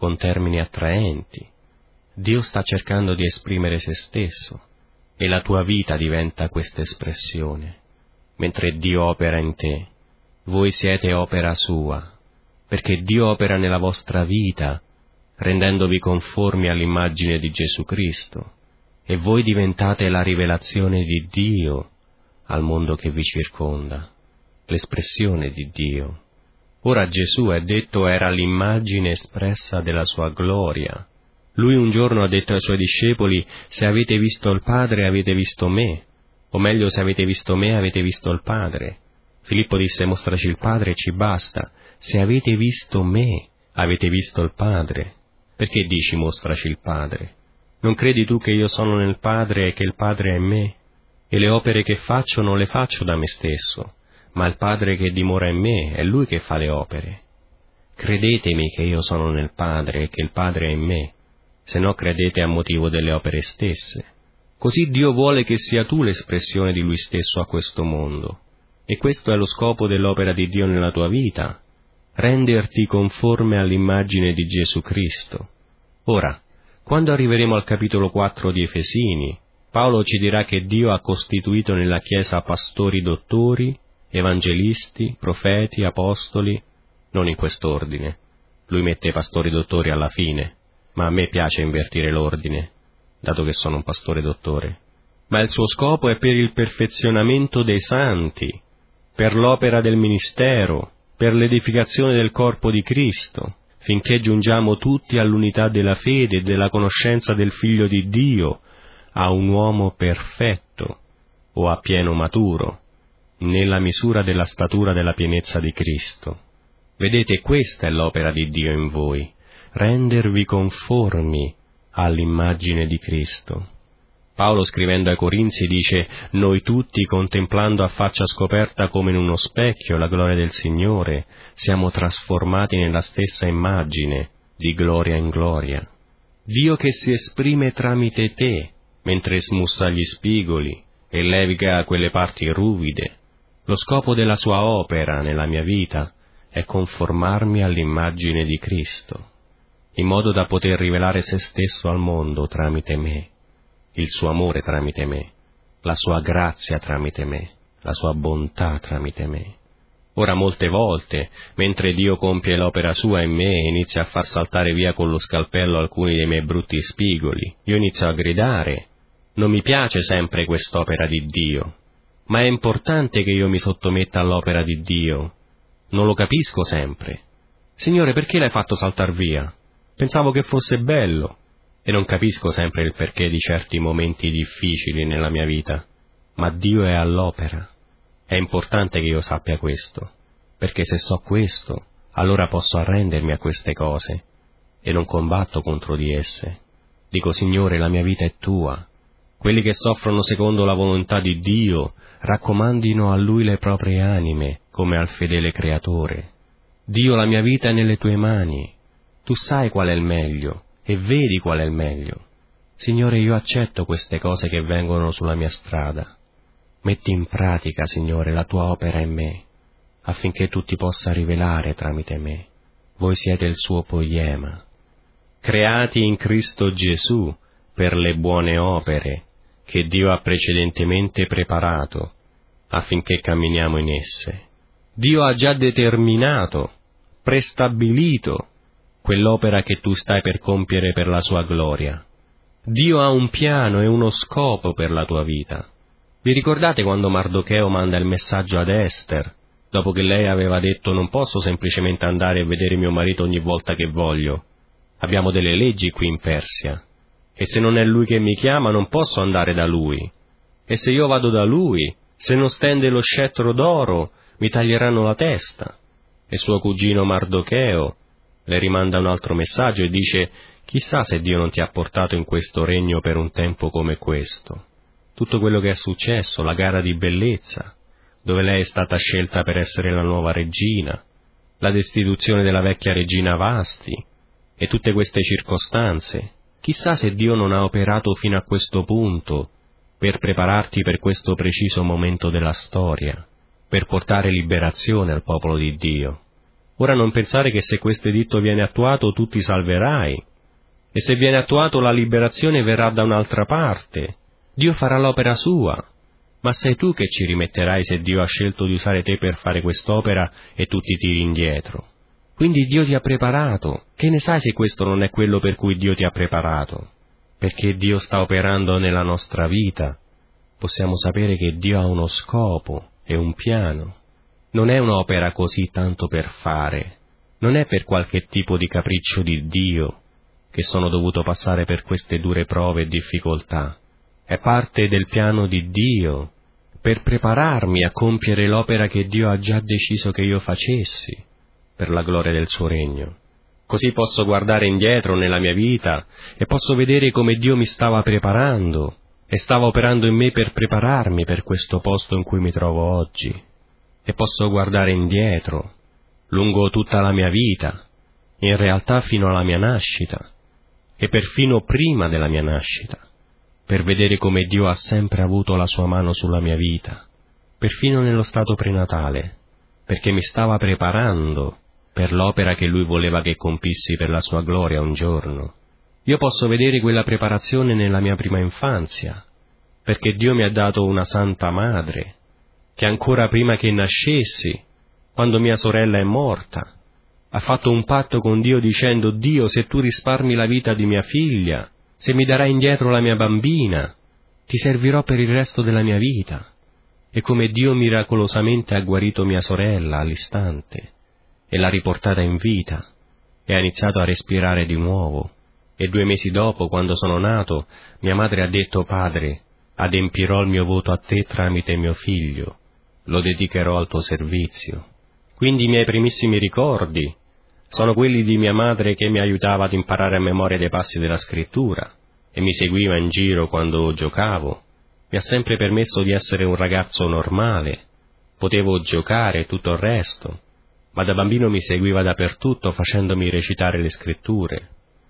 con termini attraenti. Dio sta cercando di esprimere se stesso, e la tua vita diventa questa espressione. Mentre Dio opera in te, voi siete opera sua, perché Dio opera nella vostra vita, rendendovi conformi all'immagine di Gesù Cristo, e voi diventate la rivelazione di Dio al mondo che vi circonda, l'espressione di Dio. Ora Gesù, è detto, era l'immagine espressa della sua gloria. Lui un giorno ha detto ai suoi discepoli: se avete visto il Padre avete visto me, o meglio, se avete visto me avete visto il Padre. Filippo disse: mostraci il Padre e ci basta. Se avete visto me avete visto il Padre. Perché dici mostraci il Padre? Non credi tu che io sono nel Padre e che il Padre è in me? E le opere che faccio non le faccio da me stesso, ma il Padre che dimora in me, è Lui che fa le opere. Credetemi che io sono nel Padre e che il Padre è in me, se no credete a motivo delle opere stesse. Così Dio vuole che sia tu l'espressione di Lui stesso a questo mondo, e questo è lo scopo dell'opera di Dio nella tua vita, renderti conforme all'immagine di Gesù Cristo. Ora, quando arriveremo al capitolo quattro di Efesini, Paolo ci dirà che Dio ha costituito nella Chiesa pastori dottori, evangelisti, profeti, apostoli, non in quest'ordine. Lui mette i pastori dottori alla fine, ma a me piace invertire l'ordine, dato che sono un pastore dottore. Ma il suo scopo è per il perfezionamento dei santi, per l'opera del ministero, per l'edificazione del corpo di Cristo, finché giungiamo tutti all'unità della fede e della conoscenza del Figlio di Dio, a un uomo perfetto, o a pieno maturo, nella misura della statura della pienezza di Cristo. Vedete, questa è l'opera di Dio in voi, rendervi conformi all'immagine di Cristo. Paolo, scrivendo ai Corinzi, dice: noi tutti, contemplando a faccia scoperta come in uno specchio la gloria del Signore, siamo trasformati nella stessa immagine, di gloria in gloria. Dio che si esprime tramite te, mentre smussa gli spigoli e leviga quelle parti ruvide. Lo scopo della sua opera nella mia vita è conformarmi all'immagine di Cristo, in modo da poter rivelare se stesso al mondo tramite me, il suo amore tramite me, la sua grazia tramite me, la sua bontà tramite me. Ora, molte volte, mentre Dio compie l'opera sua in me e inizia a far saltare via con lo scalpello alcuni dei miei brutti spigoli, io inizio a gridare: non mi piace sempre quest'opera di Dio, ma è importante che io mi sottometta all'opera di Dio. Non lo capisco sempre. Signore, perché l'hai fatto saltar via? Pensavo che fosse bello. E non capisco sempre il perché di certi momenti difficili nella mia vita, ma Dio è all'opera. È importante che io sappia questo, perché se so questo, allora posso arrendermi a queste cose e non combatto contro di esse. Dico: Signore, la mia vita è tua. Quelli che soffrono secondo la volontà di Dio raccomandino a Lui le proprie anime come al fedele Creatore. Dio, la mia vita è nelle tue mani. Tu sai qual è il meglio e vedi qual è il meglio. Signore, io accetto queste cose che vengono sulla mia strada. Metti in pratica, Signore, la tua opera in me, affinché tu ti possa rivelare tramite me. Voi siete il suo poiema, creati in Cristo Gesù per le buone opere che Dio ha precedentemente preparato, affinché camminiamo in esse. Dio ha già determinato, prestabilito, quell'opera che tu stai per compiere per la sua gloria. Dio ha un piano e uno scopo per la tua vita. Vi ricordate quando Mardocheo manda il messaggio ad Ester, dopo che lei aveva detto: non posso semplicemente andare e vedere mio marito ogni volta che voglio. Abbiamo delle leggi qui in Persia, e se non è lui che mi chiama non posso andare da lui. E se io vado da lui, se non stende lo scettro d'oro, mi taglieranno la testa. E suo cugino Mardocheo le rimanda un altro messaggio e dice: chissà se Dio non ti ha portato in questo regno per un tempo come questo. Tutto quello che è successo, la gara di bellezza, dove lei è stata scelta per essere la nuova regina, la destituzione della vecchia regina Vasti, e tutte queste circostanze, chissà se Dio non ha operato fino a questo punto per prepararti per questo preciso momento della storia, per portare liberazione al popolo di Dio. Ora non pensare che se questo editto viene attuato tu ti salverai, e se viene attuato la liberazione verrà da un'altra parte. Dio farà l'opera sua, ma sei tu che ci rimetterai se Dio ha scelto di usare te per fare quest'opera e tu ti tiri indietro. Quindi Dio ti ha preparato. Che ne sai se questo non è quello per cui Dio ti ha preparato? Perché Dio sta operando nella nostra vita. Possiamo sapere che Dio ha uno scopo e un piano. Non è un'opera così tanto per fare. Non è per qualche tipo di capriccio di Dio che sono dovuto passare per queste dure prove e difficoltà. È parte del piano di Dio per prepararmi a compiere l'opera che Dio ha già deciso che io facessi per la gloria del suo regno. Così posso guardare indietro nella mia vita e posso vedere come Dio mi stava preparando e stava operando in me per prepararmi per questo posto in cui mi trovo oggi. E posso guardare indietro, lungo tutta la mia vita, in realtà fino alla mia nascita, e perfino prima della mia nascita, per vedere come Dio ha sempre avuto la sua mano sulla mia vita, perfino nello stato prenatale, perché mi stava preparando per l'opera che Lui voleva che compissi per la sua gloria un giorno. Io posso vedere quella preparazione nella mia prima infanzia, perché Dio mi ha dato una santa madre, che ancora prima che nascessi, quando mia sorella è morta, ha fatto un patto con Dio dicendo: Dio, se tu risparmi la vita di mia figlia, se mi darai indietro la mia bambina, ti servirò per il resto della mia vita. E come Dio miracolosamente ha guarito mia sorella all'istante, e l'ha riportata in vita, e ha iniziato a respirare di nuovo. E due mesi dopo, quando sono nato, mia madre ha detto: Padre, adempirò il mio voto a te tramite mio figlio, lo dedicherò al tuo servizio. Quindi i miei primissimi ricordi sono quelli di mia madre che mi aiutava ad imparare a memoria dei passi della scrittura e mi seguiva in giro quando giocavo. Mi ha sempre permesso di essere un ragazzo normale, potevo giocare e tutto il resto, ma da bambino mi seguiva dappertutto facendomi recitare le scritture.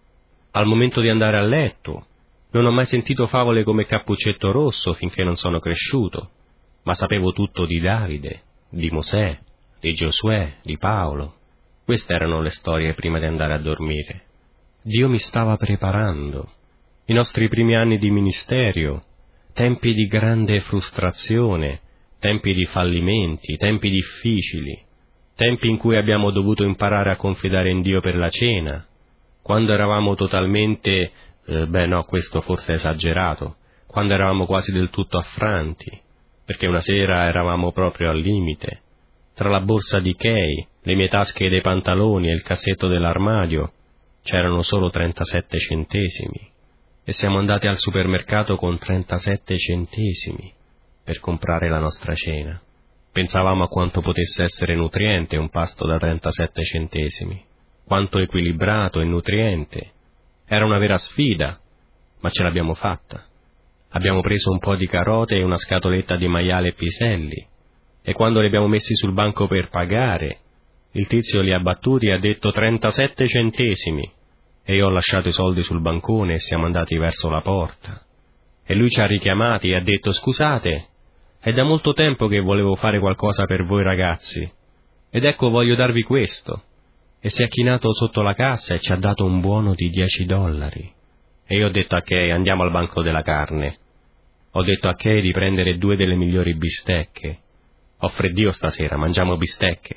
Al momento di andare a letto, non ho mai sentito favole come Cappuccetto Rosso finché non sono cresciuto, ma sapevo tutto di Davide, di Mosè, di Giosuè, di Paolo. Queste erano le storie prima di andare a dormire. Dio mi stava preparando. I nostri primi anni di ministero, tempi di grande frustrazione, tempi di fallimenti, tempi difficili, tempi in cui abbiamo dovuto imparare a confidare in Dio per la cena, quando eravamo totalmente, eh, beh no, questo forse è esagerato, quando eravamo quasi del tutto affranti, perché una sera eravamo proprio al limite. Tra la borsa di Kay, le mie tasche dei pantaloni e il cassetto dell'armadio c'erano solo trentasette centesimi, e siamo andati al supermercato con trentasette centesimi per comprare la nostra cena. Pensavamo a quanto potesse essere nutriente un pasto da trentasette centesimi, quanto equilibrato e nutriente. Era una vera sfida, ma ce l'abbiamo fatta. Abbiamo preso un po' di carote e una scatoletta di maiale e piselli, e quando li abbiamo messi sul banco per pagare, il tizio li ha battuti e ha detto trentasette centesimi, e io ho lasciato i soldi sul bancone e siamo andati verso la porta. E lui ci ha richiamati e ha detto: scusate, è da molto tempo che volevo fare qualcosa per voi ragazzi, ed ecco voglio darvi questo. E si è chinato sotto la cassa e ci ha dato un buono di dieci dollari. E io ho detto a Kay: andiamo al banco della carne. Ho detto a Kay di prendere due delle migliori bistecche. Ho freddio stasera, mangiamo bistecche.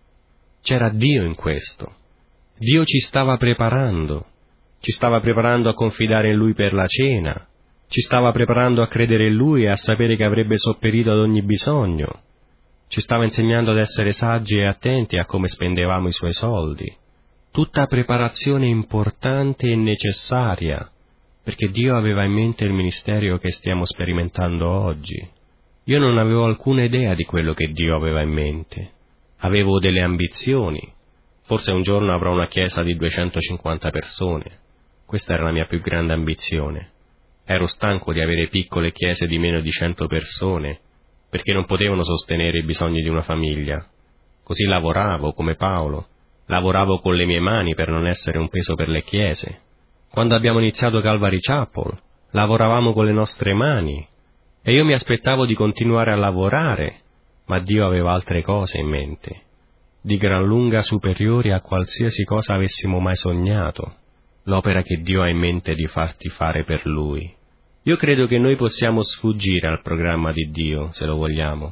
C'era Dio in questo. Dio ci stava preparando. Ci stava preparando a confidare in Lui per la cena. Ci stava preparando a credere in Lui e a sapere che avrebbe sopperito ad ogni bisogno. Ci stava insegnando ad essere saggi e attenti a come spendevamo i Suoi soldi. Tutta preparazione importante e necessaria, perché Dio aveva in mente il ministero che stiamo sperimentando oggi. Io non avevo alcuna idea di quello che Dio aveva in mente. Avevo delle ambizioni. Forse un giorno avrò una chiesa di duecentocinquanta persone. Questa era la mia più grande ambizione. Ero stanco di avere piccole chiese di meno di cento persone, perché non potevano sostenere i bisogni di una famiglia. Così lavoravo, come Paolo. Lavoravo con le mie mani per non essere un peso per le chiese. Quando abbiamo iniziato Calvary Chapel, lavoravamo con le nostre mani. E io mi aspettavo di continuare a lavorare, ma Dio aveva altre cose in mente. di gran lunga superiori a qualsiasi cosa avessimo mai sognato, l'opera che Dio ha in mente di farti fare per Lui. Io credo che noi possiamo sfuggire al programma di Dio, se lo vogliamo.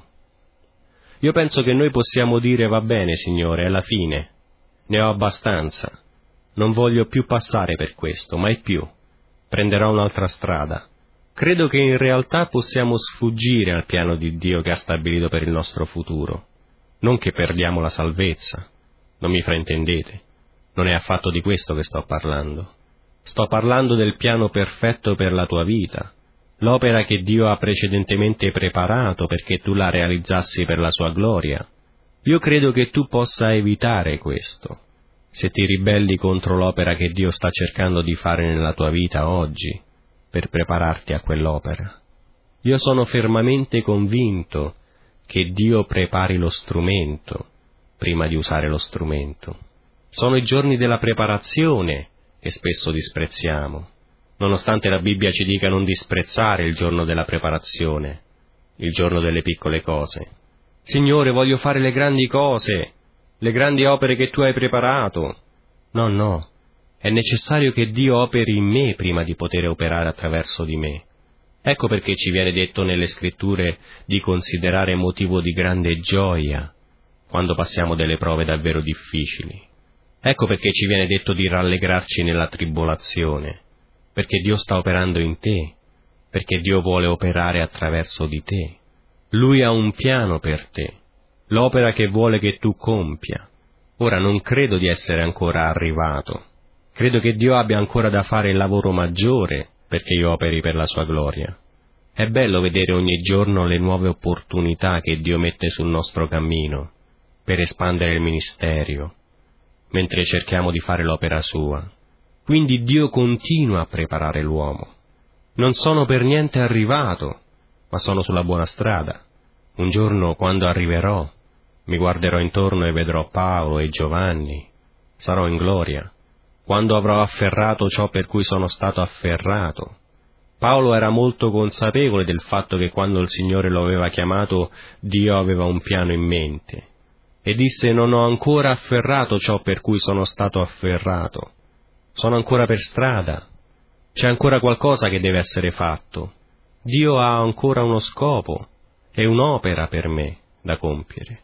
Io penso che noi possiamo dire: va bene, Signore, è la fine, ne ho abbastanza, non voglio più passare per questo, mai più, prenderò un'altra strada. Credo che in realtà possiamo sfuggire al piano di Dio che ha stabilito per il nostro futuro. Non che perdiamo la salvezza, non mi fraintendete, non è affatto di questo che sto parlando. Sto parlando del piano perfetto per la tua vita, l'opera che Dio ha precedentemente preparato perché tu la realizzassi per la sua gloria. Io credo che tu possa evitare questo, se ti ribelli contro l'opera che Dio sta cercando di fare nella tua vita oggi, per prepararti a quell'opera. Io sono fermamente convinto che Dio prepari lo strumento prima di usare lo strumento. Sono i giorni della preparazione che spesso disprezziamo, nonostante la Bibbia ci dica non disprezzare il giorno della preparazione, il giorno delle piccole cose. Signore, voglio fare le grandi cose, le grandi opere che tu hai preparato. No, no, è necessario che Dio operi in me prima di poter operare attraverso di me. Ecco perché ci viene detto nelle Scritture di considerare motivo di grande gioia quando passiamo delle prove davvero difficili. Ecco perché ci viene detto di rallegrarci nella tribolazione, perché Dio sta operando in te, perché Dio vuole operare attraverso di te. Lui ha un piano per te, l'opera che vuole che tu compia. Ora non credo di essere ancora arrivato, credo che Dio abbia ancora da fare il lavoro maggiore perché io operi per la sua gloria. È bello vedere ogni giorno le nuove opportunità che Dio mette sul nostro cammino per espandere il ministero, mentre cerchiamo di fare l'opera sua. Quindi Dio continua a preparare l'uomo. Non sono per niente arrivato, ma sono sulla buona strada. Un giorno, quando arriverò, mi guarderò intorno e vedrò Paolo e Giovanni. Sarò in gloria, quando avrò afferrato ciò per cui sono stato afferrato. Paolo era molto consapevole del fatto che quando il Signore lo aveva chiamato, Dio aveva un piano in mente. E disse: non ho ancora afferrato ciò per cui sono stato afferrato. Sono ancora per strada. C'è ancora qualcosa che deve essere fatto. Dio ha ancora uno scopo e un'opera per me da compiere.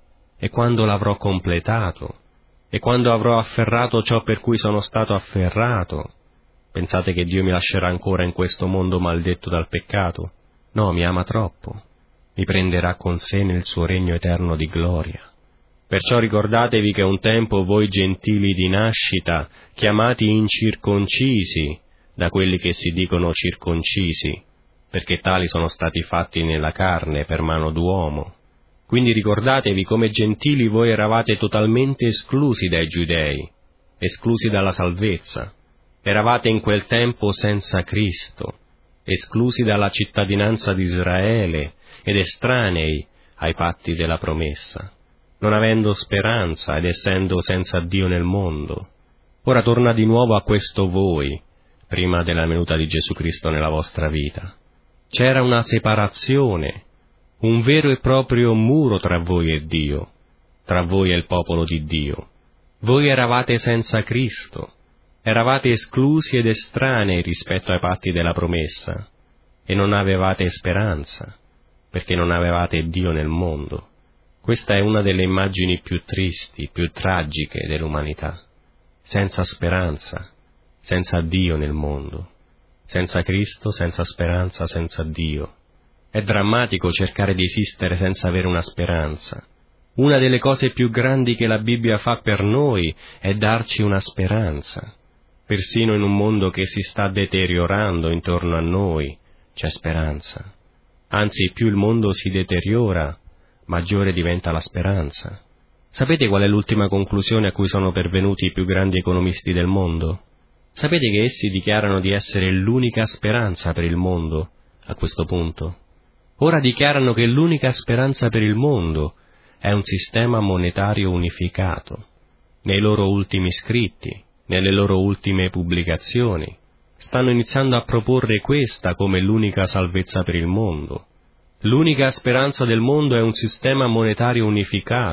E quando l'avrò completato, e quando avrò afferrato ciò per cui sono stato afferrato, pensate che Dio mi lascerà ancora in questo mondo maledetto dal peccato? No, mi ama troppo. Mi prenderà con sé nel suo regno eterno di gloria. Perciò ricordatevi che un tempo voi gentili di nascita, chiamati incirconcisi da quelli che si dicono circoncisi, perché tali sono stati fatti nella carne per mano d'uomo. Quindi ricordatevi come gentili voi eravate totalmente esclusi dai giudei, esclusi dalla salvezza. Eravate in quel tempo senza Cristo, esclusi dalla cittadinanza di Israele ed estranei ai patti della promessa, non avendo speranza ed essendo senza Dio nel mondo. Ora torna di nuovo a questo voi, prima della venuta di Gesù Cristo nella vostra vita. C'era una separazione, un vero e proprio muro tra voi e Dio, tra voi e il popolo di Dio. Voi eravate senza Cristo, eravate esclusi ed estranei rispetto ai patti della promessa, e non avevate speranza, perché non avevate Dio nel mondo. Questa è una delle immagini più tristi, più tragiche dell'umanità. Senza speranza, senza Dio nel mondo. Senza Cristo, senza speranza, senza Dio. È drammatico cercare di esistere senza avere una speranza. Una delle cose più grandi che la Bibbia fa per noi è darci una speranza. Persino in un mondo che si sta deteriorando intorno a noi c'è speranza. Anzi, più il mondo si deteriora, maggiore diventa la speranza. Sapete qual è l'ultima conclusione a cui sono pervenuti i più grandi economisti del mondo? Sapete che essi dichiarano di essere l'unica speranza per il mondo a questo punto? Ora dichiarano che l'unica speranza per il mondo è un sistema monetario unificato. Nei loro ultimi scritti, nelle loro ultime pubblicazioni, stanno iniziando a proporre questa come l'unica salvezza per il mondo. L'unica speranza del mondo è un sistema monetario unificato.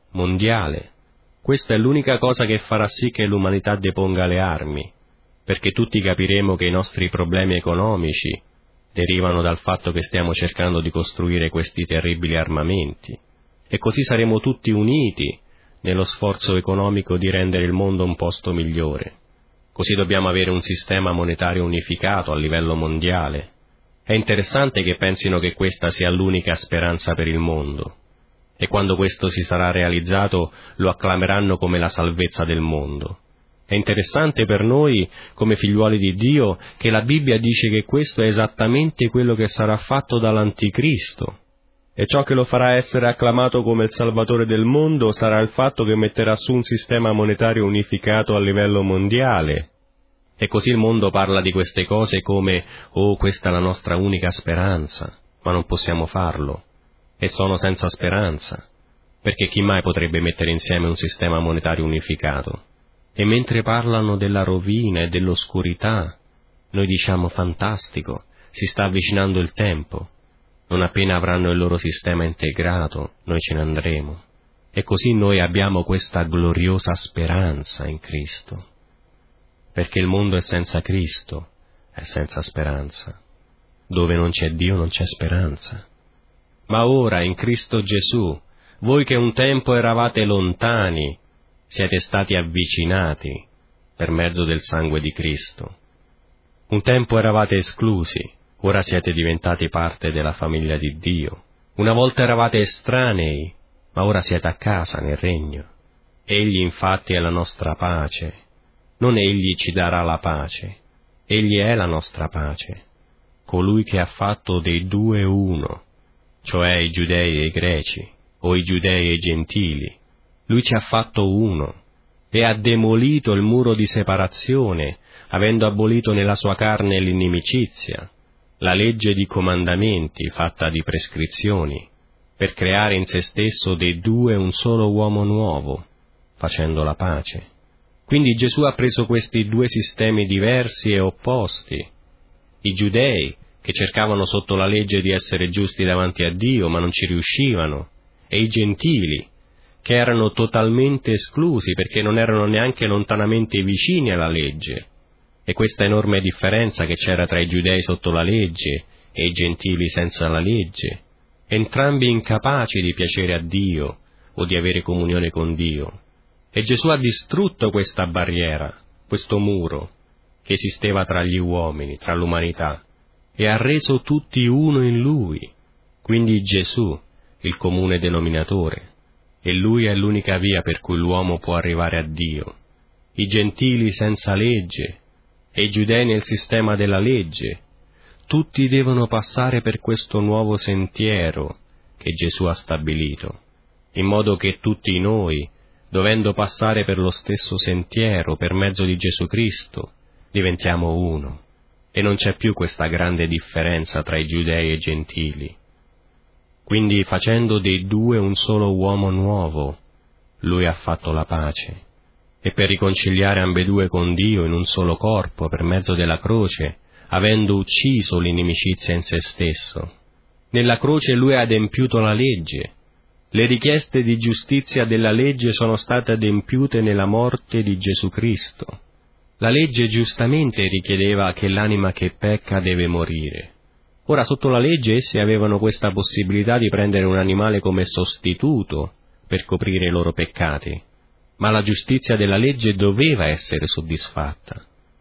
mondiale. Questa è l'unica cosa che farà sì che l'umanità deponga le armi, perché tutti capiremo che i nostri problemi economici derivano dal fatto che stiamo cercando di costruire questi terribili armamenti, e così saremo tutti uniti nello sforzo economico di rendere il mondo un posto migliore. Così dobbiamo avere un sistema monetario unificato a livello mondiale. È interessante che pensino che questa sia l'unica speranza per il mondo, e quando questo si sarà realizzato lo acclameranno come la salvezza del mondo. È interessante per noi, come figliuoli di Dio, che la Bibbia dice che questo è esattamente quello che sarà fatto dall'Anticristo. E ciò che lo farà essere acclamato come il Salvatore del mondo sarà il fatto che metterà su un sistema monetario unificato a livello mondiale. E così il mondo parla di queste cose come, oh, questa è la nostra unica speranza, ma non possiamo farlo. E sono senza speranza, perché chi mai potrebbe mettere insieme un sistema monetario unificato? E mentre parlano della rovina e dell'oscurità, noi diciamo fantastico, si sta avvicinando il tempo. Non appena avranno il loro sistema integrato, noi ce ne andremo. E così noi abbiamo questa gloriosa speranza in Cristo. Perché il mondo è senza Cristo, è senza speranza. Dove non c'è Dio non c'è speranza. Ma ora, in Cristo Gesù, voi che un tempo eravate lontani, siete stati avvicinati per mezzo del sangue di Cristo. Un tempo eravate esclusi, ora siete diventati parte della famiglia di Dio. Una volta eravate estranei, ma ora siete a casa nel regno. Egli infatti è la nostra pace. Non egli ci darà la pace, egli è la nostra pace. Colui che ha fatto dei due uno, cioè i giudei e i greci, o i giudei e i gentili. Lui ci ha fatto uno, e ha demolito il muro di separazione, avendo abolito nella sua carne l'inimicizia, la legge di comandamenti fatta di prescrizioni, per creare in se stesso dei due un solo uomo nuovo, facendo la pace. Quindi Gesù ha preso questi due sistemi diversi e opposti. I giudei, che cercavano sotto la legge di essere giusti davanti a Dio, ma non ci riuscivano, e i gentili, che erano totalmente esclusi perché non erano neanche lontanamente vicini alla legge. E questa enorme differenza che c'era tra i giudei sotto la legge e i gentili senza la legge, entrambi incapaci di piacere a Dio o di avere comunione con Dio. E Gesù ha distrutto questa barriera, questo muro, che esisteva tra gli uomini, tra l'umanità, e ha reso tutti uno in Lui. Quindi Gesù, il comune denominatore, e Lui è l'unica via per cui l'uomo può arrivare a Dio. I gentili senza legge, e i giudei nel sistema della legge, tutti devono passare per questo nuovo sentiero che Gesù ha stabilito, in modo che tutti noi, dovendo passare per lo stesso sentiero per mezzo di Gesù Cristo, diventiamo uno, e non c'è più questa grande differenza tra i giudei e i gentili. Quindi, facendo dei due un solo uomo nuovo, Lui ha fatto la pace, e per riconciliare ambedue con Dio in un solo corpo per mezzo della croce, avendo ucciso l'inimicizia in se stesso. Nella croce Lui ha adempiuto la legge. Le richieste di giustizia della legge sono state adempiute nella morte di Gesù Cristo. La legge giustamente richiedeva che l'anima che pecca deve morire. Ora, sotto la legge essi avevano questa possibilità di prendere un animale come sostituto per coprire i loro peccati, ma la giustizia della legge doveva essere soddisfatta.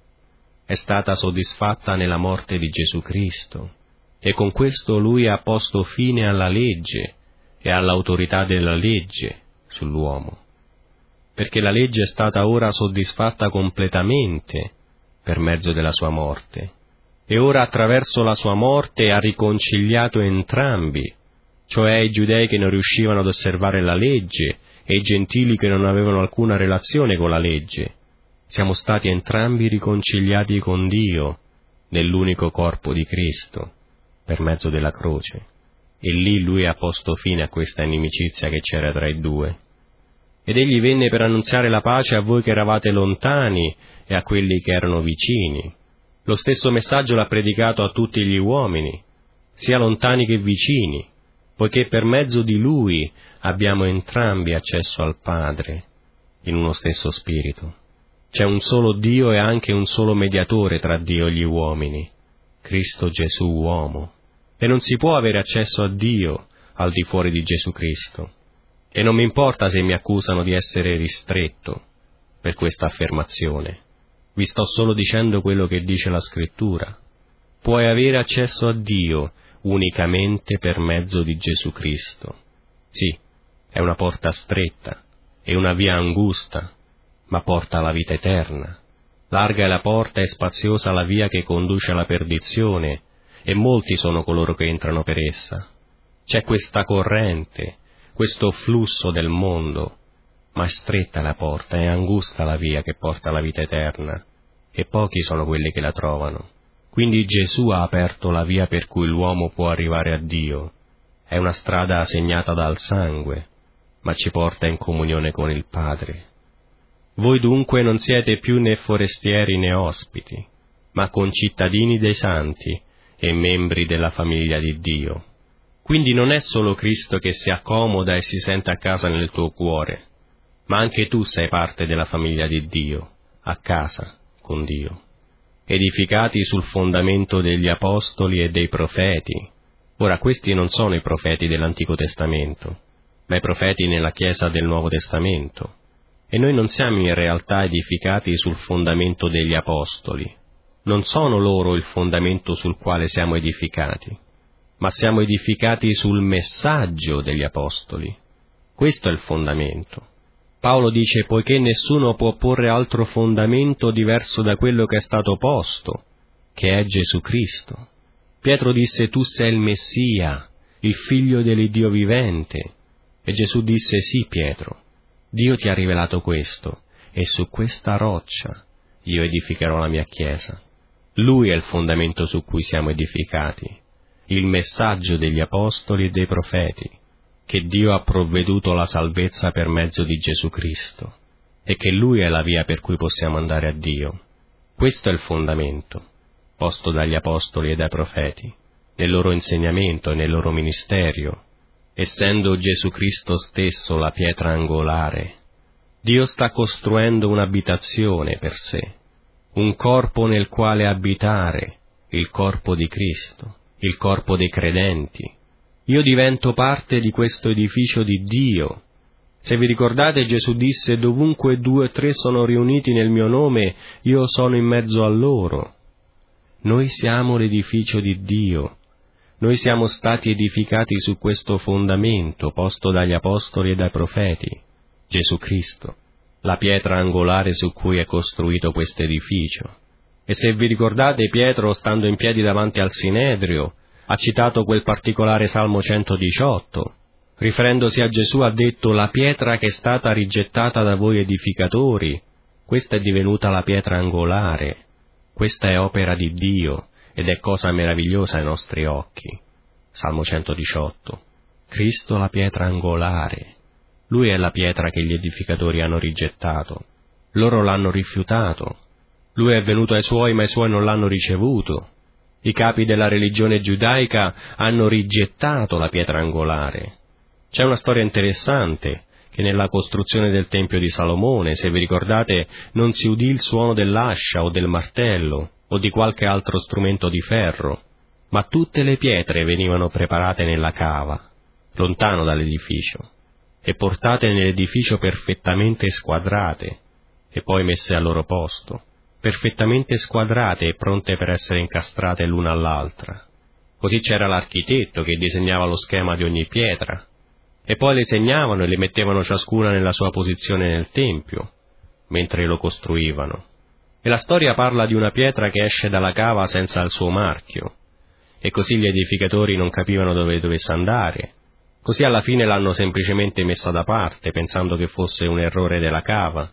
È stata soddisfatta nella morte di Gesù Cristo, e con questo Lui ha posto fine alla legge e all'autorità della legge sull'uomo, perché la legge è stata ora soddisfatta completamente per mezzo della sua morte, e ora attraverso la sua morte ha riconciliato entrambi, cioè i giudei che non riuscivano ad osservare la legge e i gentili che non avevano alcuna relazione con la legge. Siamo stati entrambi riconciliati con Dio nell'unico corpo di Cristo, per mezzo della croce. E lì Lui ha posto fine a questa inimicizia che c'era tra i due. Ed Egli venne per annunziare la pace a voi che eravate lontani e a quelli che erano vicini. Lo stesso messaggio l'ha predicato a tutti gli uomini, sia lontani che vicini, poiché per mezzo di Lui abbiamo entrambi accesso al Padre, in uno stesso spirito. C'è un solo Dio e anche un solo mediatore tra Dio e gli uomini, Cristo Gesù uomo, e non si può avere accesso a Dio al di fuori di Gesù Cristo. E non mi importa se mi accusano di essere ristretto per questa affermazione. Vi sto solo dicendo quello che dice la Scrittura. Puoi avere accesso a Dio unicamente per mezzo di Gesù Cristo. Sì, è una porta stretta, è una via angusta, ma porta alla vita eterna. Larga è la porta e spaziosa la via che conduce alla perdizione, e molti sono coloro che entrano per essa. C'è questa corrente, questo flusso del mondo, ma è stretta la porta e angusta la via che porta alla vita eterna, e pochi sono quelli che la trovano. Quindi Gesù ha aperto la via per cui l'uomo può arrivare a Dio. È una strada segnata dal sangue, ma ci porta in comunione con il Padre. Voi dunque non siete più né forestieri né ospiti, ma concittadini dei santi e membri della famiglia di Dio. Quindi non è solo Cristo che si accomoda e si sente a casa nel tuo cuore, ma anche tu sei parte della famiglia di Dio, a casa con Dio. Edificati sul fondamento degli apostoli e dei profeti. Ora questi non sono i profeti dell'Antico Testamento, ma i profeti nella Chiesa del Nuovo Testamento. E noi non siamo in realtà edificati sul fondamento degli apostoli. Non sono loro il fondamento sul quale siamo edificati, ma siamo edificati sul messaggio degli apostoli. Questo è il fondamento. Paolo dice, poiché nessuno può porre altro fondamento diverso da quello che è stato posto, che è Gesù Cristo. Pietro disse, tu sei il Messia, il figlio dell'Iddio vivente. E Gesù disse, sì Pietro, Dio ti ha rivelato questo, e su questa roccia io edificherò la mia Chiesa. Lui è il fondamento su cui siamo edificati, il messaggio degli apostoli e dei profeti, che Dio ha provveduto la salvezza per mezzo di Gesù Cristo, e che Lui è la via per cui possiamo andare a Dio. Questo è il fondamento, posto dagli apostoli e dai profeti, nel loro insegnamento e nel loro ministerio, essendo Gesù Cristo stesso la pietra angolare. Dio sta costruendo un'abitazione per sé, un corpo nel quale abitare, il corpo di Cristo, il corpo dei credenti. Io divento parte di questo edificio di Dio. Se vi ricordate, Gesù disse, dovunque due o tre sono riuniti nel mio nome, io sono in mezzo a loro. Noi siamo l'edificio di Dio. Noi siamo stati edificati su questo fondamento posto dagli apostoli e dai profeti, Gesù Cristo, la pietra angolare su cui è costruito questo edificio. E se vi ricordate, Pietro, stando in piedi davanti al Sinedrio, ha citato quel particolare Salmo centodiciotto. Riferendosi a Gesù ha detto, la pietra che è stata rigettata da voi edificatori, questa è divenuta la pietra angolare. Questa è opera di Dio ed è cosa meravigliosa ai nostri occhi. Salmo centodiciotto. Cristo la pietra angolare. Lui è la pietra che gli edificatori hanno rigettato. Loro l'hanno rifiutato. Lui è venuto ai suoi, ma i suoi non l'hanno ricevuto. I capi della religione giudaica hanno rigettato la pietra angolare. C'è una storia interessante, che nella costruzione del Tempio di Salomone, se vi ricordate, non si udì il suono dell'ascia o del martello o di qualche altro strumento di ferro, ma tutte le pietre venivano preparate nella cava, lontano dall'edificio, e portate nell'edificio perfettamente squadrate, e poi messe al loro posto, perfettamente squadrate e pronte per essere incastrate l'una all'altra. Così c'era l'architetto che disegnava lo schema di ogni pietra, e poi le segnavano e le mettevano ciascuna nella sua posizione nel Tempio, mentre lo costruivano. E la storia parla di una pietra che esce dalla cava senza il suo marchio, e così gli edificatori non capivano dove dovesse andare. Così alla fine l'hanno semplicemente messa da parte, pensando che fosse un errore della cava.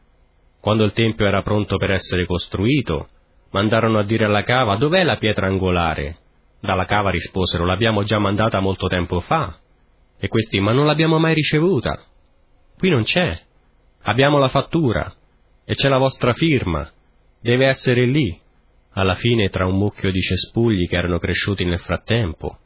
Quando il Tempio era pronto per essere costruito, mandarono a dire alla cava, dov'è la pietra angolare? Dalla cava risposero, l'abbiamo già mandata molto tempo fa. E questi, ma non l'abbiamo mai ricevuta. Qui non c'è. Abbiamo la fattura. E c'è la vostra firma. Deve essere lì. Alla fine, tra un mucchio di cespugli che erano cresciuti nel frattempo,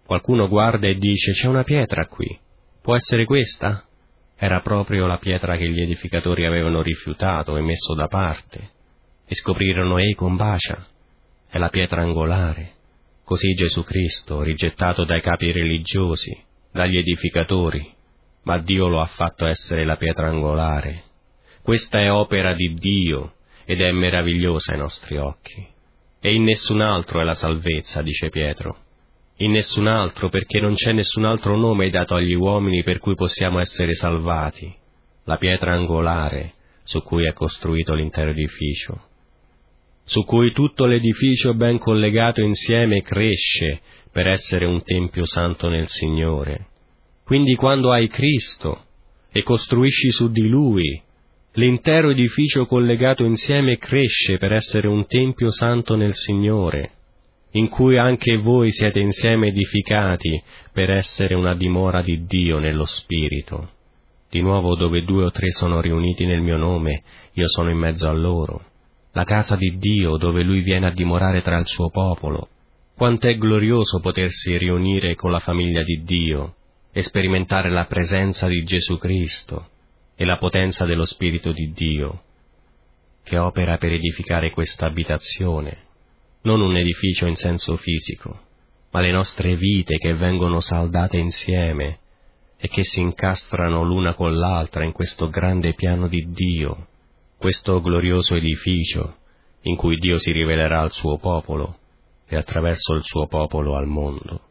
Qualcuno guarda e dice: c'è una pietra qui, può essere questa? Era proprio la pietra che gli edificatori avevano rifiutato e messo da parte, e scoprirono: ehi, combacia, è la pietra angolare. Così Gesù Cristo, rigettato dai capi religiosi, dagli edificatori, ma Dio lo ha fatto essere la pietra angolare. Questa è opera di Dio ed è meravigliosa ai nostri occhi. E in nessun altro è la salvezza, dice Pietro. In nessun altro, perché non c'è nessun altro nome dato agli uomini per cui possiamo essere salvati. La pietra angolare su cui è costruito l'intero edificio, su cui tutto l'edificio ben collegato insieme cresce per essere un tempio santo nel Signore. Quindi quando hai Cristo e costruisci su di Lui, l'intero edificio collegato insieme cresce per essere un tempio santo nel Signore, in cui anche voi siete insieme edificati per essere una dimora di Dio nello Spirito. Di nuovo, dove due o tre sono riuniti nel mio nome, io sono in mezzo a loro. La casa di Dio, dove Lui viene a dimorare tra il suo popolo. Quant'è glorioso potersi riunire con la famiglia di Dio e sperimentare la presenza di Gesù Cristo e la potenza dello Spirito di Dio, che opera per edificare questa abitazione, non un edificio in senso fisico, ma le nostre vite che vengono saldate insieme e che si incastrano l'una con l'altra in questo grande piano di Dio, questo glorioso edificio in cui Dio si rivelerà al suo popolo e attraverso il suo popolo al mondo.